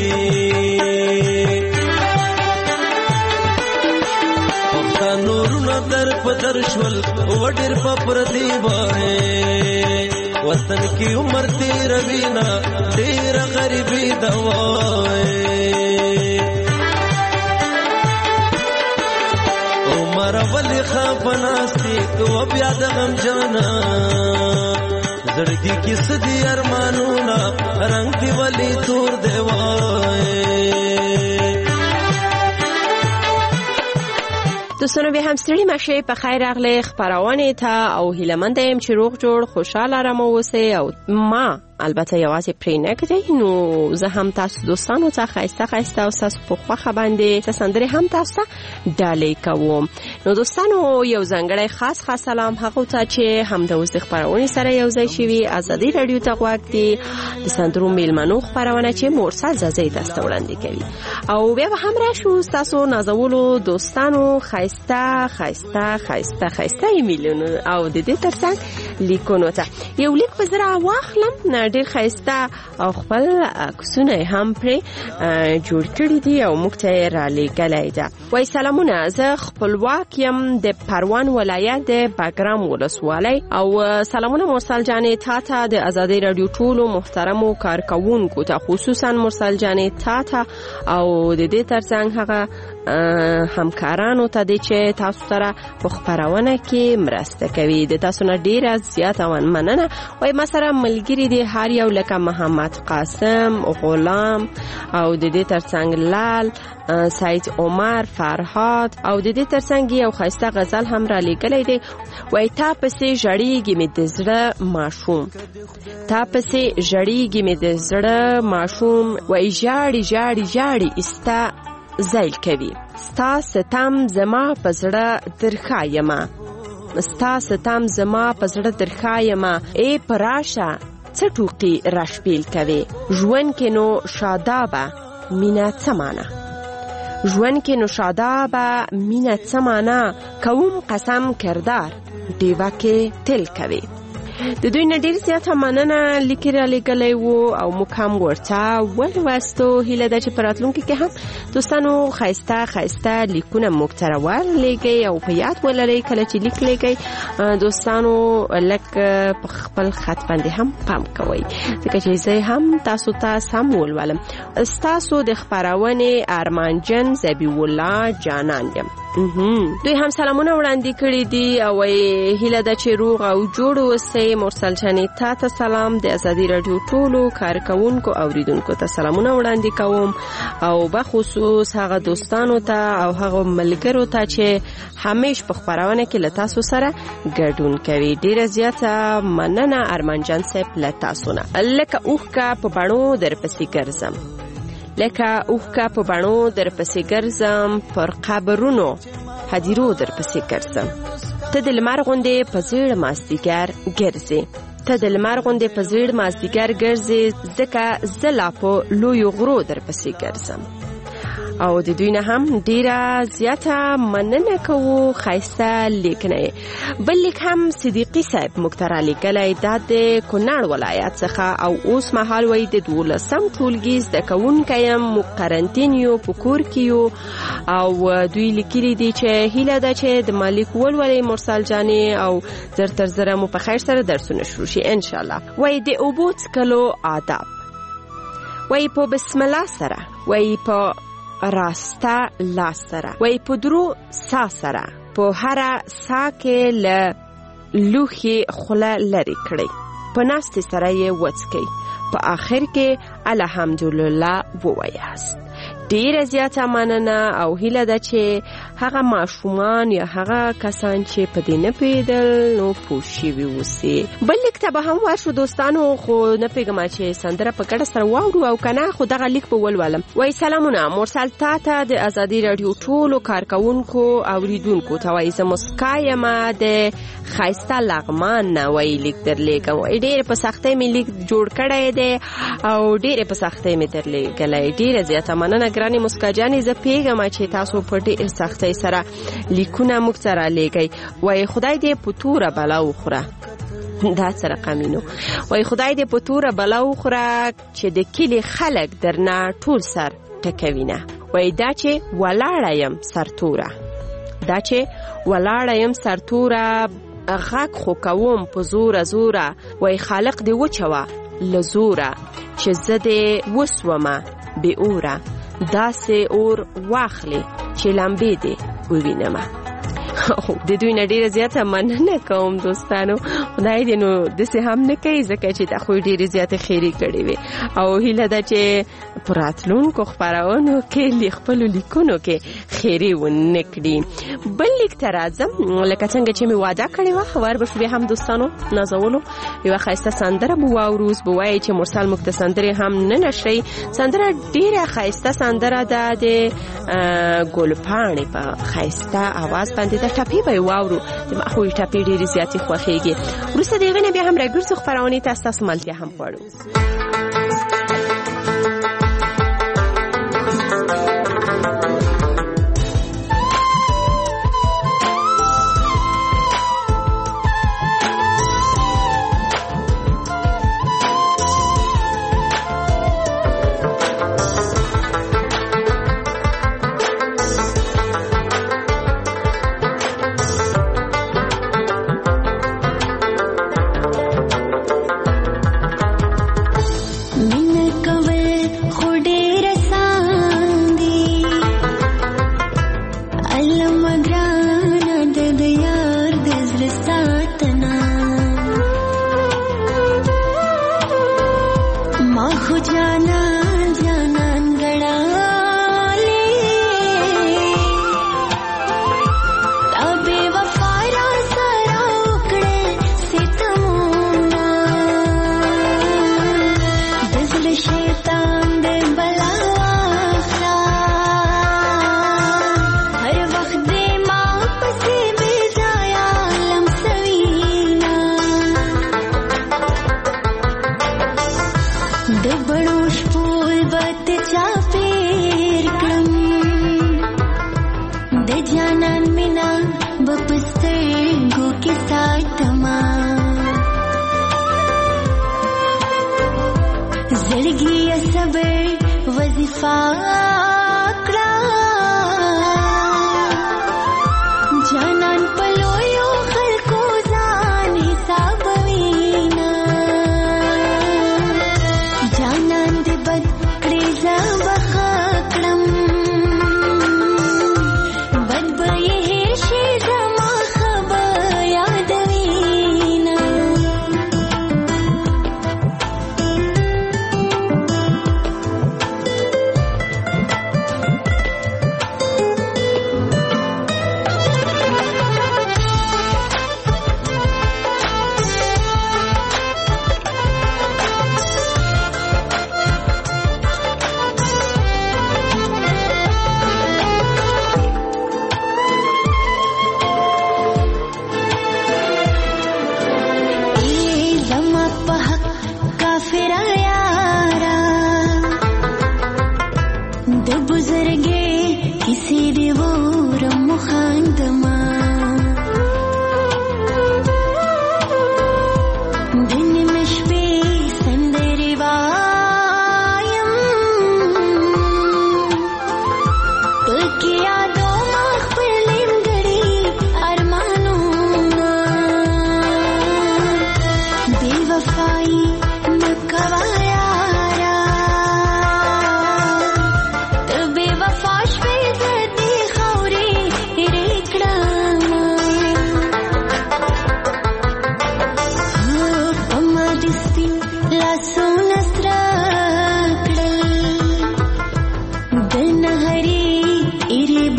پښتنورو در پدر شول وډیر په پردی وای وطن کی عمر تیر وینا ډیر غریبی دوای عمر ولی خافناستی تو بیا د غم جانا زړګي کې سدي ارمانونه رنگ دی ولی تور دی وای دوستانو به هم ستړي مشه په خیر راغلی خبرونه ته او هیلمند يم چې روغ جوړ خوشاله آرام اوسئ او ما البته یوازې پرې نه کړئ نو زه هم تاسو دوستانو ته ښایسته او تاسو په خوښه باندې سندرې هم تاسو ډالۍ کوم نو دوستانو یو ځانګړی خاص سلام هغه ته چې هم د اوس خبرونه سره یو ځای شوي ازادي رادیو ته غواړي د سندرو میلمنو خبرونه چې مرسل زازي تاسو وړاندې کوي او بیا هم راشو تاسو نازولو دوستانو ښایسته ایمیلونو او د دې ترڅنګ لیکونو ته یو لیک په زړه واخلم ډېر ښایسته او خپل عکسونه هم پرې جوړ کړي دي او موږ ته یې رالیږلی ده وایي سلامونه زه خپلواک یم د پروان ولایت د بګرام ولسوالۍ او سلامونه مرسل جانې تا ته د ازادۍ راډیو ټولو محترمو کارکوونکو ته خصوصا مرسل جانې تا ته او د دې ترڅنګ هغه همکارانو ته دي چې تاسو سره په خبرونه کې مرسته کوي د تاسو نه ډیره زیاته مننه وای ما سره ملګری دي هر یو لکه محمد قاسم غلام او د دې ترڅنګ لال سید عمر فرهاد او د دې ترڅنګ یو خاصه غزل هم را لیکلې دي وای تا پسې جړېږي مې د زړه ماشوم تا پسې جړېږي مې د زړه ماشوم وای جاړي استا زایل کوي ستا ستم زما په زړه درخایما ستا ستم زما په زړه درخایما ای پراشه څه ټوقي راشپیل کوي ژوند کې نو شادابه مینا څمانه ژوند کې نو شادابه مینا څمانه کوم قسم کردار دیوا کې تل کوي د دوی نه ډیر زیاته مننه لیکي را لګلې وو او موږ هم ورته ولوستو هیله ده چې په راتلونکي کې هم دوستانو ښایسته لیکونه موږ ته راولېږئ او په یاد ولرئ کله چې لیک لیکئ دوستانو لږ په خپل خط باندې هم پام کوئ ځکه چې زه هم تاسو ته سم ولولم ستاسو د خپرونې ارمانجن ذبیح الله جانان یم دوی هم سلامونه وړاندې کړي دي او هیله ده چې روغ او جوړ اوسئ مرسل جانې تا ته سلام د ازادي راډیو ټولو کارکوونکو اوریدونکو ته سلامونه وړاندې کوم او بخصوص هغه دوستانو ته او هغه ملګرو ته چې همیش په خبرونه کې له تاسو سره ګډون کوي ډیره زیاته مننه ارمانجان صاحب له تاسو نه لکه اوښکه په بڼو درپسې ګرځم لکه اوښکه په بڼو درپسې ګرځم پر قبرونو هدیرو درپسې ګرځم ته د لمر غوندې په زیړ مازدیګر ګرځې ته د لمر غوندې په زیړ مازدیګر ګرځې ځکه زه لا په لویو غرو درپسې ګرځم. او د دوی نه هم ډیره زیاته مننه کوو ښایسته لیکنه. بل لیک هم صدیقي صاحب موږ ته رالیږلی، دا د کونړ ولایت څخه او اوس مهال وایي د 12م ټولګي زده کوونکی یم، موږ قرنطین یو، په کور کې یو. او دوی لیکلي دي چې هیله ده چې د مالیک ولولئ مرسل جانې او زر تر زره مو په خیر سره درسونه شروع شي انشاءالله. وایي د اوبو څښلو آداب، وایي په بسم الله سره، وایي په راسته لاس سره، وایي په درو سا سره، په هره سا کې له لوښي خوله لرې کړئ، په ناستې سره یې وڅکئ، په آخر کې الحمدلله ووایاست. ډیره زیاته مننه او هیله ده چې هغه ماشومان یا هغه کسان چې په دې نه پوهېدل نو پوه شوي اوسي. بل لیک ته به هم ورشو دوستانو، خو نه پوهېږم چې سندره په ګډه سره واورو او که نه خو دغه لیک به ولولم. وایي سلامونه مرسل، تا ته د ازادي راډیو ټولو کارکوونکو اوریدونکو ته وایي زه مسکا یمه د ښایسته لغمان نه. وایي لیک درلیږم، وایي ډېرې په سختۍ مې لیک جوړ کړی دی او ډېرې په سختۍ مې درلیږلی. ډېره زیاته مننه ګرانې مسکا جانې، زه پوهېږم چې تاسو په ډېر سختۍ سره لیکونه موږ ته رالیږئ. وایي خدای دې په توره بلا وخوره. دا څه رقمینو. وایي خدای دې په توره بلا وخوره چې د کلي خلک درنه ټول سر ټکوینه. وایي دا چې ولاړه یم سرتوره، دا چې ولاړه یم سرتوره، غږ خو کوم په زوره زوره. وایي خالق دې وچوه له زوره چې زه دې وسومه بې اوره، داسې اور واخلې چې لمبې دې ووینمه. د دوی نه ډیره زیاته مننه کوم دوستانو. خدای دې نو داسې هم نه کوي ځکه چې دا خو ډیرې زیاتې خیري کړې وي او هیله ده چې په راتلونکو خپرونو کې خپلو لیکونو کې خیري ونه کړي. بل لیک ته راځم، لکه څنګه چې مې وعده کړې وه ور به شو بیا هم دوستانو نازولو یوه ښایسته سندره به واورو. اوس به وایي چې مرسل موږ ته سندرې هم نه نشئ. سندره ډیره ښایسته سندره ده د ګلپاڼې په ښایسته اواز باندې ده. ټپې به یې واورو، د ما خو ټپې ډېرې زیاتې خوښېږي. وروسته د هغې نه بیا هم راګرځو خپرونې ته ستاسو ملتیا هم غواړو.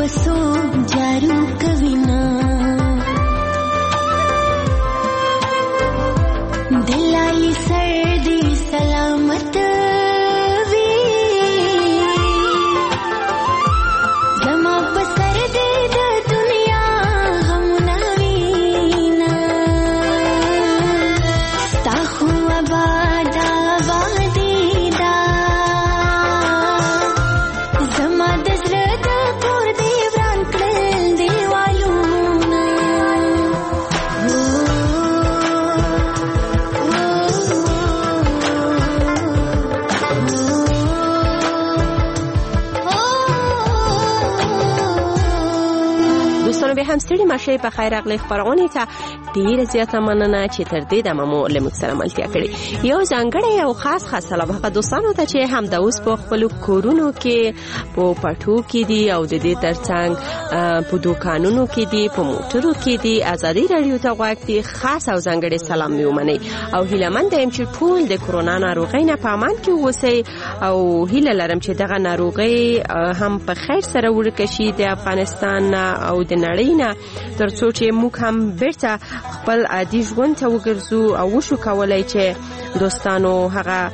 بسو جارو کوینا دلای سردی سلامت هم ستړي مشه په خیر اغلی خبرونه ته ډیره زیاته مننه چې تر دې دمه مو له موږ سره ملتیا کړې. یو ځانګړی او خاص سلام هغه دوستانو ته چې هم د اوس په خپل کورونو کې په پټو کې دي او د دې ترڅنګ په دوکانونو کې دي په موټرو کې دي. ازادي رادیو ته غواړي دي خاص او ځانګړی سلام میومني او هیلمن دیم چې ټول د کرونا ناروغۍ نه په امان کې اوسئ او هیله لرم چې دغه ناروغۍ هم په خیر سره ورکشي د افغانستان او د نړۍ نه ترڅو چې موږ هم بیرته خپل عادي ژوند ته وګرځو او وشو کولای چې دوستانو هغه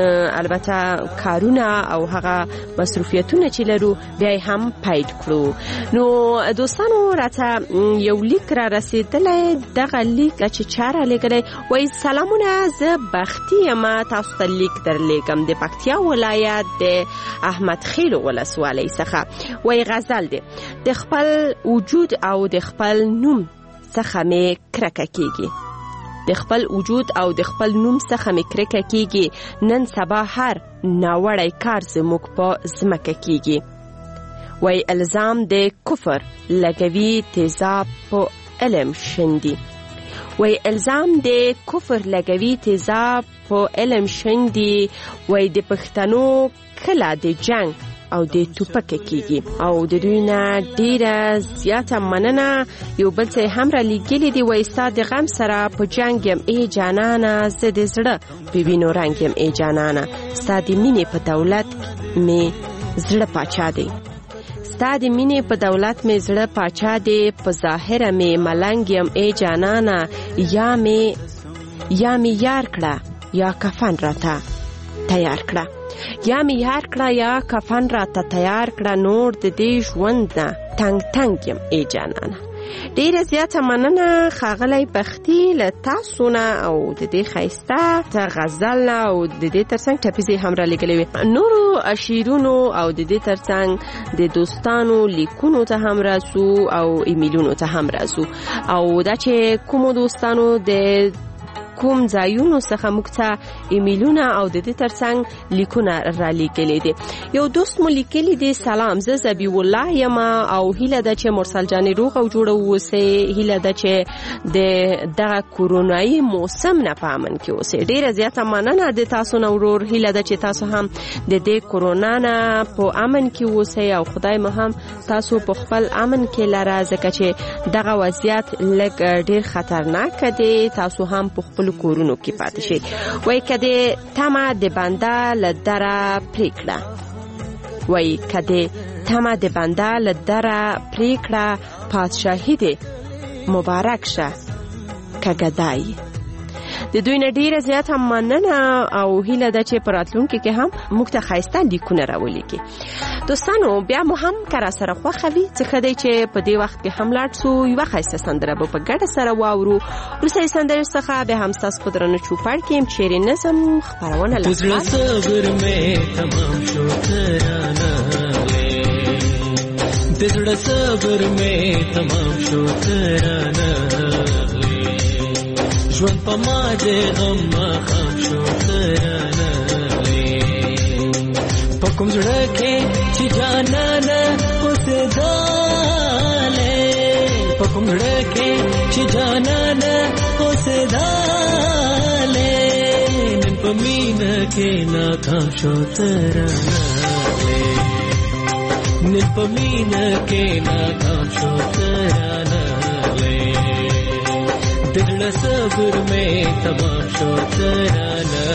البته کارونه او هغه مصروفیتونه چې لرو بیا هم پاید کړو. نو دوستانو راته یو لیک را رسیدلی، دغه لیک چې چاره لګلی وای سلامونه زه بختي یم تاسو ته لیک درلیږم د پکتیا ولایت د احمد خیل ولسوالۍ څخه. وای غزل دی د خپل وجود او د خپل نوم څخه مې کرکه کیږي، د خپل وجود او د خپل نوم څخه مې کرکه کیږي، نن سبا هر ناوړی کار زموږ په ځمکه کیږي. وای الزام د کفر لګوي تیزاب په علم شندي، وای الزام د کفر لګوي تیزاب په علم شندي. وای د پښتنو کله د جنگ او د توپک کیږي او د دوی نه ډیره زیاته مننه. یو بل څه هم را لګیلې دی وای ستاد غم سره په جنگ يم ای جانانه، زه د زړه په وینو رنگ يم ای جانانه، ستاد مینې په دولت می زړه پاچا دی، ستاد مینې په دولت می زړه پاچا دی، په ظاهر می ملنګ يم ای جانانه، یا می یار کړه یا کفن راته تیار کړه، یا می یار کړه یا کفن راته تیار کړه، نور د دې ژوند نه تنگ یم ای جانانه. ډیره زیاته مننه ښاغلی بختي له تاسو نه او د دې ښایسته غزل نه او د دې ترڅنګ ټپیزې هم را لګلې وې. نورو شعرونو او د دې ترڅنګ د دوستانو لیکونو ته هم راځو او ایمیلونو ته هم راځو او دا چې کومو دوستانو د کوم ځایونو څخه موږ ته ایمیلونه او د دې ترڅنګ لیکونه را لیکلي دي. یو دوست مو لیکلی دی سلام، زه زبی الله یم او هیله ده چې مرسل جان روغ او جوړ اوسئ، هیله ده چې د دغه کورونایي موسم نه په امن کې اوسئ. ډیره زیاته مننه د تاسو نه ورور، هیله ده چې تاسو هم د دې کرونا نه په امن کې اوسئ او خدای مو هم تاسو په خپل امن کې لره، ځکه چې دغه وضعیت لږ ډیر خطرناک دی، تاسو هم په خپل کورونو کې پاتې شئ. وای کده تمه د بنده لدره پریکړه، وای کده تمه د بنده لدره پریکړه، پادشاهی دې مبارک شه کګدای. د دوی نه ډیره زیاته مننه او هیله ده چې په راتلونکي کې هم موږ ته ښایسته لیکونه راولیکي. دوستانو بیا مو هم که سره خوښه وي څه ښه دی چې په دې وخت کې هم لاړ شو یوه ښایسته سندره به په ګډه سره واورو. وروسته یې سندرې څخه بیا هم ستاسو په درنو چوپړ کې یم چیرې نظم خپرونه له صبر مې تمام شو ترانه، د زړه صبر مې تمام شو ترانه، ژوند په ما دې غم خام شو ترانه، په کوم زړه کې چې جانانه اوسېدلې، په کوم زړه کې چې جانانه اوسېدلې، نن په مینه کې ناکام شو ترانه، نن په مینه کې ناکام شو ترانه، دل صبر میں تمام شو ترانه.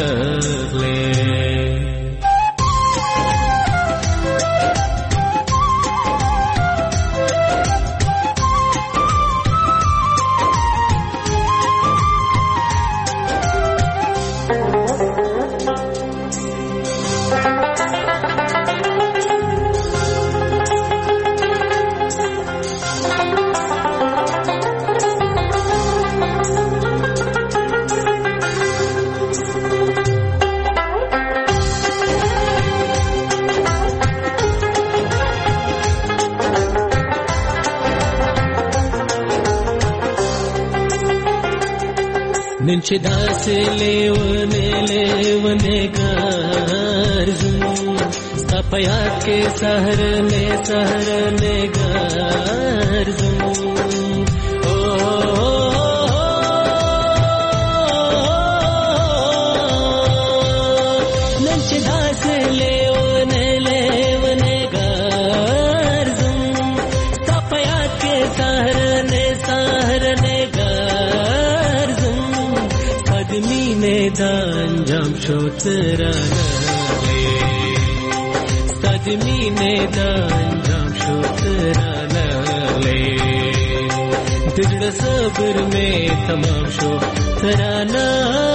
نن چې داسې لیونه ګرځم ستا په یاد کې سهرنې ګرځم نن چې داسې لیونه ګرځم ستا په یاد کې سهرنې دا انجام شو ترانه ستادمی نے دا انجام شو ترانه دل صبر میں تمام شو ترانه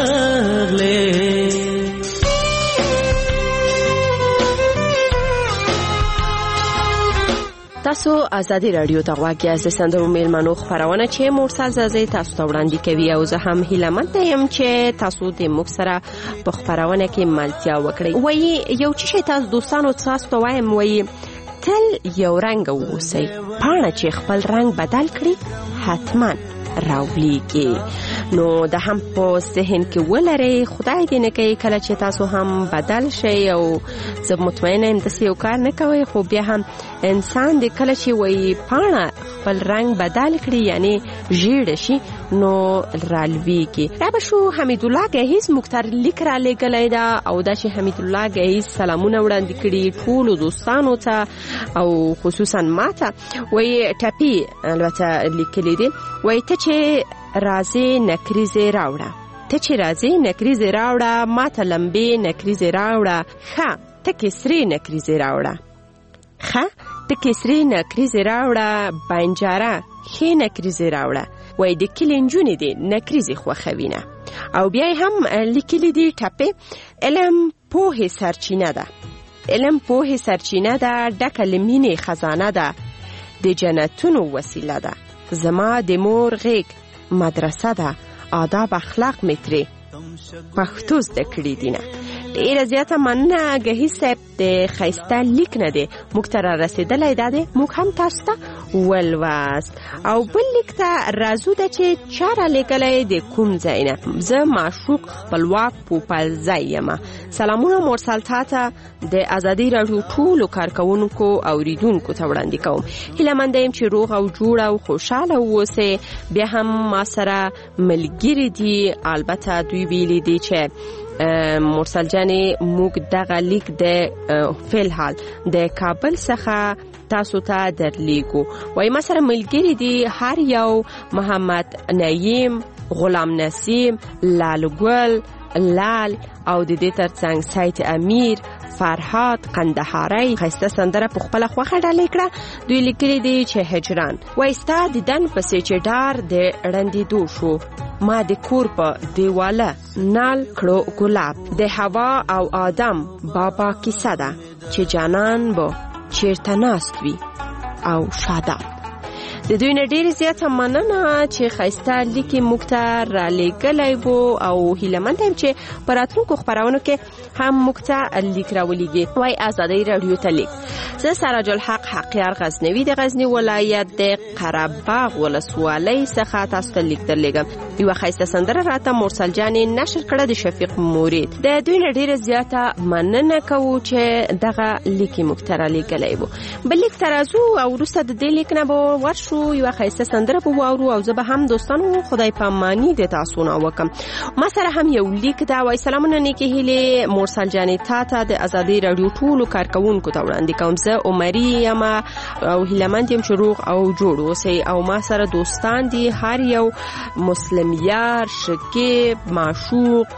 تاسو ازادي رادیو ته غواړئ د سندرو میلمنو خبرونه چې مرسل زازي تاسو ته وړاندې کوي او زه هم هیله مند یم چې تاسو د موږ سره په خبرونه کې ملتیا وکړئ. وایي یو چې تاسو دوستانو تاسو ته وایم وایي تل یو رنګ اوسئ پاڼه چې خپل رنګ بدل کړي حتما راولیږي. نو د هم په ذهن کې ولرئ خدای دې نه کوي کله چې تاسو هم بدل شئ او زه مطمئنه یم تاسو یو کار نه کوئ خو بیا هم انسان دې کله چې وایي پاڼه خپل رنګ بدل کړي یعنی ژیړ شي نو رالویږي. را به شو حمید الله ګهیز مختار لیک را لېږلی ده او دا چې حمید الله ګهیز سلامونه وړاندې کړي ټولو دوستانو ته او خصوصا ما ته. وایي ټپي البته لیکلی دی وایي ته چې راځې نکریزې راوړه ته چې راځې نکریزې راوړه ما ته لمبې نکریزې راوړه ښه ته کسرې نکریزې راوړه ښه ته کسرې نکریزې راوړه بنجاره ښې نکریزې راوړه. وای د کلي نجونې دي نکریزې خوښوینه. او بیا هم لیکلي دي ټپې علم پوهې سرچینه ده علم پوهې سرچینه ده ډکه له مینې خزانه ده د جنتونو وسیله ده زما د مور غیږ مدرسه ده آداب اخلاق متري پښتو زده کړي دینه. ډیره زیاته مننه ګهیز صاحب د ښایسته لیک نه دی موږ ته رارسېدلی دا دی موږ هم تاسو ته ولوست. او بل لیک ته راځو ده چې چا رالیږلی د کوم ځای نه. زه معشوق خپلواک پوپلزی یم. سلامونه مرسل تا ته د ازادي راډیو ټولو کارکوونکو اوریدونکو ته وړاندې کوم. هیله منده یم چې روغ او جوړ او خوشحاله اوسئ. بیا هم ما سره ملګري دي البته دوی ویلي دي چې مرسل جانې موږ دغه لیک د فعل حال د کابل څخه تاسو ته درلیږو. وایي ما سره ملګري دي هر یو محمد نعیم غلام نسیم لالګل لال او د دې ترڅنګ سید امیر فرهاد قندهاری خسته سندره په خپل خوخه ډالې کړه. دوی لیکلي دي چې هجران وایي ستا دیدن پسې چې ډار د ړندېدو شو ما د کور په دیواله نال کړو ګلاب د هوا او آدم بابا کیسه ده چې جانان به چیرته ناست وي او شاداب. د دوی نه ډېر زیاته مننه چې ښایسته لیکې موږ ته رالیږلی وو او هیله منده یم چې په راتلونکو خپرونو کې هم موږ ته لیک راولیږي. وایي ازادۍ راډیو ته لیک زه سراج الحق حقیار غزنوي د غزني ولایت د قرهباغ ولسوالۍ څخه تاسو ته لیک درلیږم. یوه ښایسته سندره راته مرسل جانې نشر کړه د شفیق مورید. د دوی نه ډېره زیاته مننه کوو چې دغه لیک موږ ته رالیږلی وو. بل لیک ته راځو او وروسته د دې لیک نه به ورشو یوه ښایسته سندره به واورو او زه به هم دوستانو خدای پاماني د تاسو نه وکم. ما سره هم یو لیک ده. وایي سلامونه نیکې هیلې مرسل جانې تا ته د ازادۍ راډیو ټولو کارکوونکو ته وړاندې کوم. زه عمري یم او هیلهمند یم چې روغ او جوړ اوسئ. او ما سره دوستان دي هر یو مسلم یار شکیب معشوق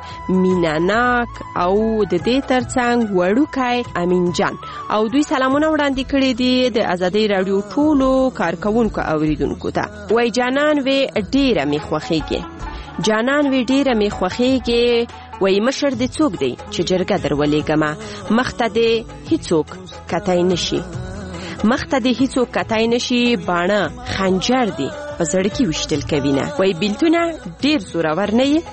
میناناک او د دې ترڅنګ وړوکی امین جان او دوی سلامونه وړاندې کړي دي د ازادۍ راډیو ټولو کارکوونکو اوریدونکو ته. وای جانان وی ډیره می خوخیږي جانان وی ډیره می خوخیږي. وای مشر د څوک دی چې جرګه درولېګما مخته دی هیڅوک کتای نشي مخته دی هیڅوک کتای نشي باڼه خنجر دی په زړه کې وشتل کوینه. وای بیلتونه ډیر زورور نه یې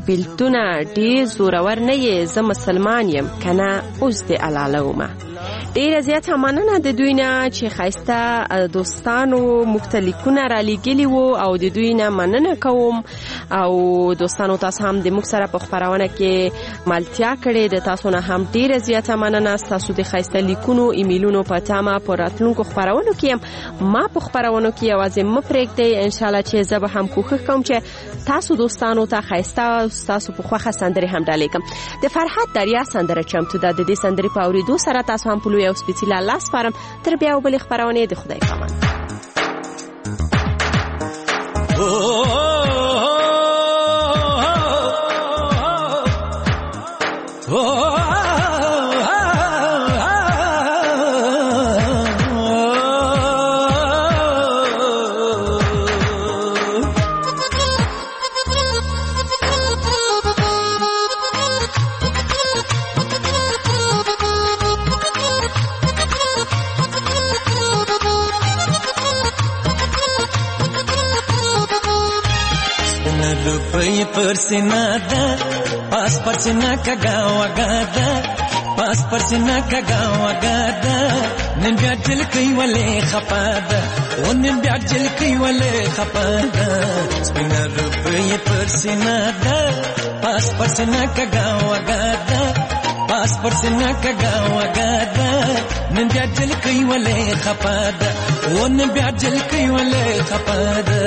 بیلتونه ډیر زورور نه یې زه مسلمان یم کنه اوس دې علالومه ډیره زیاته مننه د دوی نه چې ښایسته دوستانو مختلفونه را لېږلي وو او د دوی نه مننه کوم. او دوستانو تاسو هم د موږ سره په خپرونه کې ملتیا کړې، د تاسو نه هم ډیره زیاته مننه. تاسو د ښایسته لیکونو ایمیلونو په تمه په راتلونکو خپرونو کې ما په خپرونو کې یوازې مه پرېږدئ. انشاءالله چې زه به هم کوښښ کوم چې تاسو دوستانو ته ښایسته تاسو په خوښه سندرې هم ډالۍ کړم. د فرحت دریا سندره چمتو ده. د دې سندرې په اورېدو سره تاسو هم په لوی او سپېڅلي الله سپارم. تر بیا او بلې خپرونې د خدای په امان. پر سینا دا پاس پر سینا کا گاوا گادا پاس پر سینا کا گاوا گادا نن بیا جل کوي ولې خپادا و نن بیا جل کوي ولې خپادا سپینا روپې پر سینا دا پاس پر سینا کا گاوا گادا پاس پر سینا کا گاوا گادا نن بیا جل کوي ولې خپادا و نن بیا جل کوي ولې خپادا.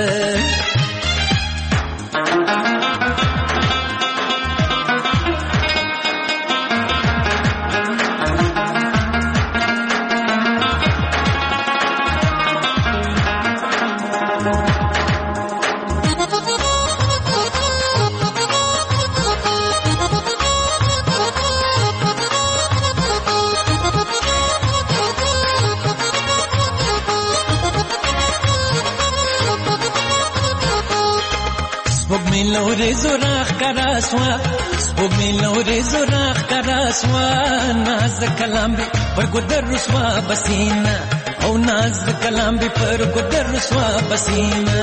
لورې زوراخ کراسوا سپوږمۍ لورې زوراخ کراسوا ناز کلام به پر ګدر رسوا بسینا او ناز کلام به پر ګدر رسوا بسینا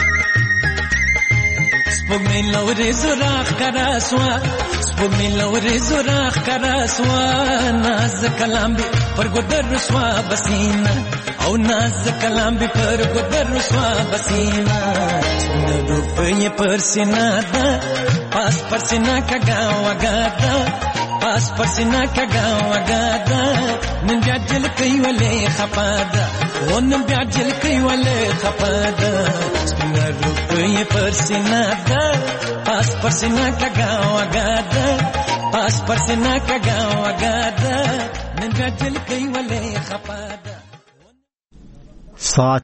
سپوږمۍ لورې زوراخ کراسوا سپوږمۍ لورې زوراخ کراسوا ناز کلام به پر ګدر رسوا بسینا او ناز کلام به پر ګدر رسوا بسینا. روپے پر سینا دا پاس پر سینا کا گاوا گادا پاس پر سینا کا گاوا گادا نن بیا جل کوي ولې خپادا و نن بیا جل کوي ولې خپادا. سپینا روپے پر سینا دا پاس پر سینا کا گاوا گادا پاس پر سینا کا گاوا گادا نن بیا جل کوي ولې خپادا.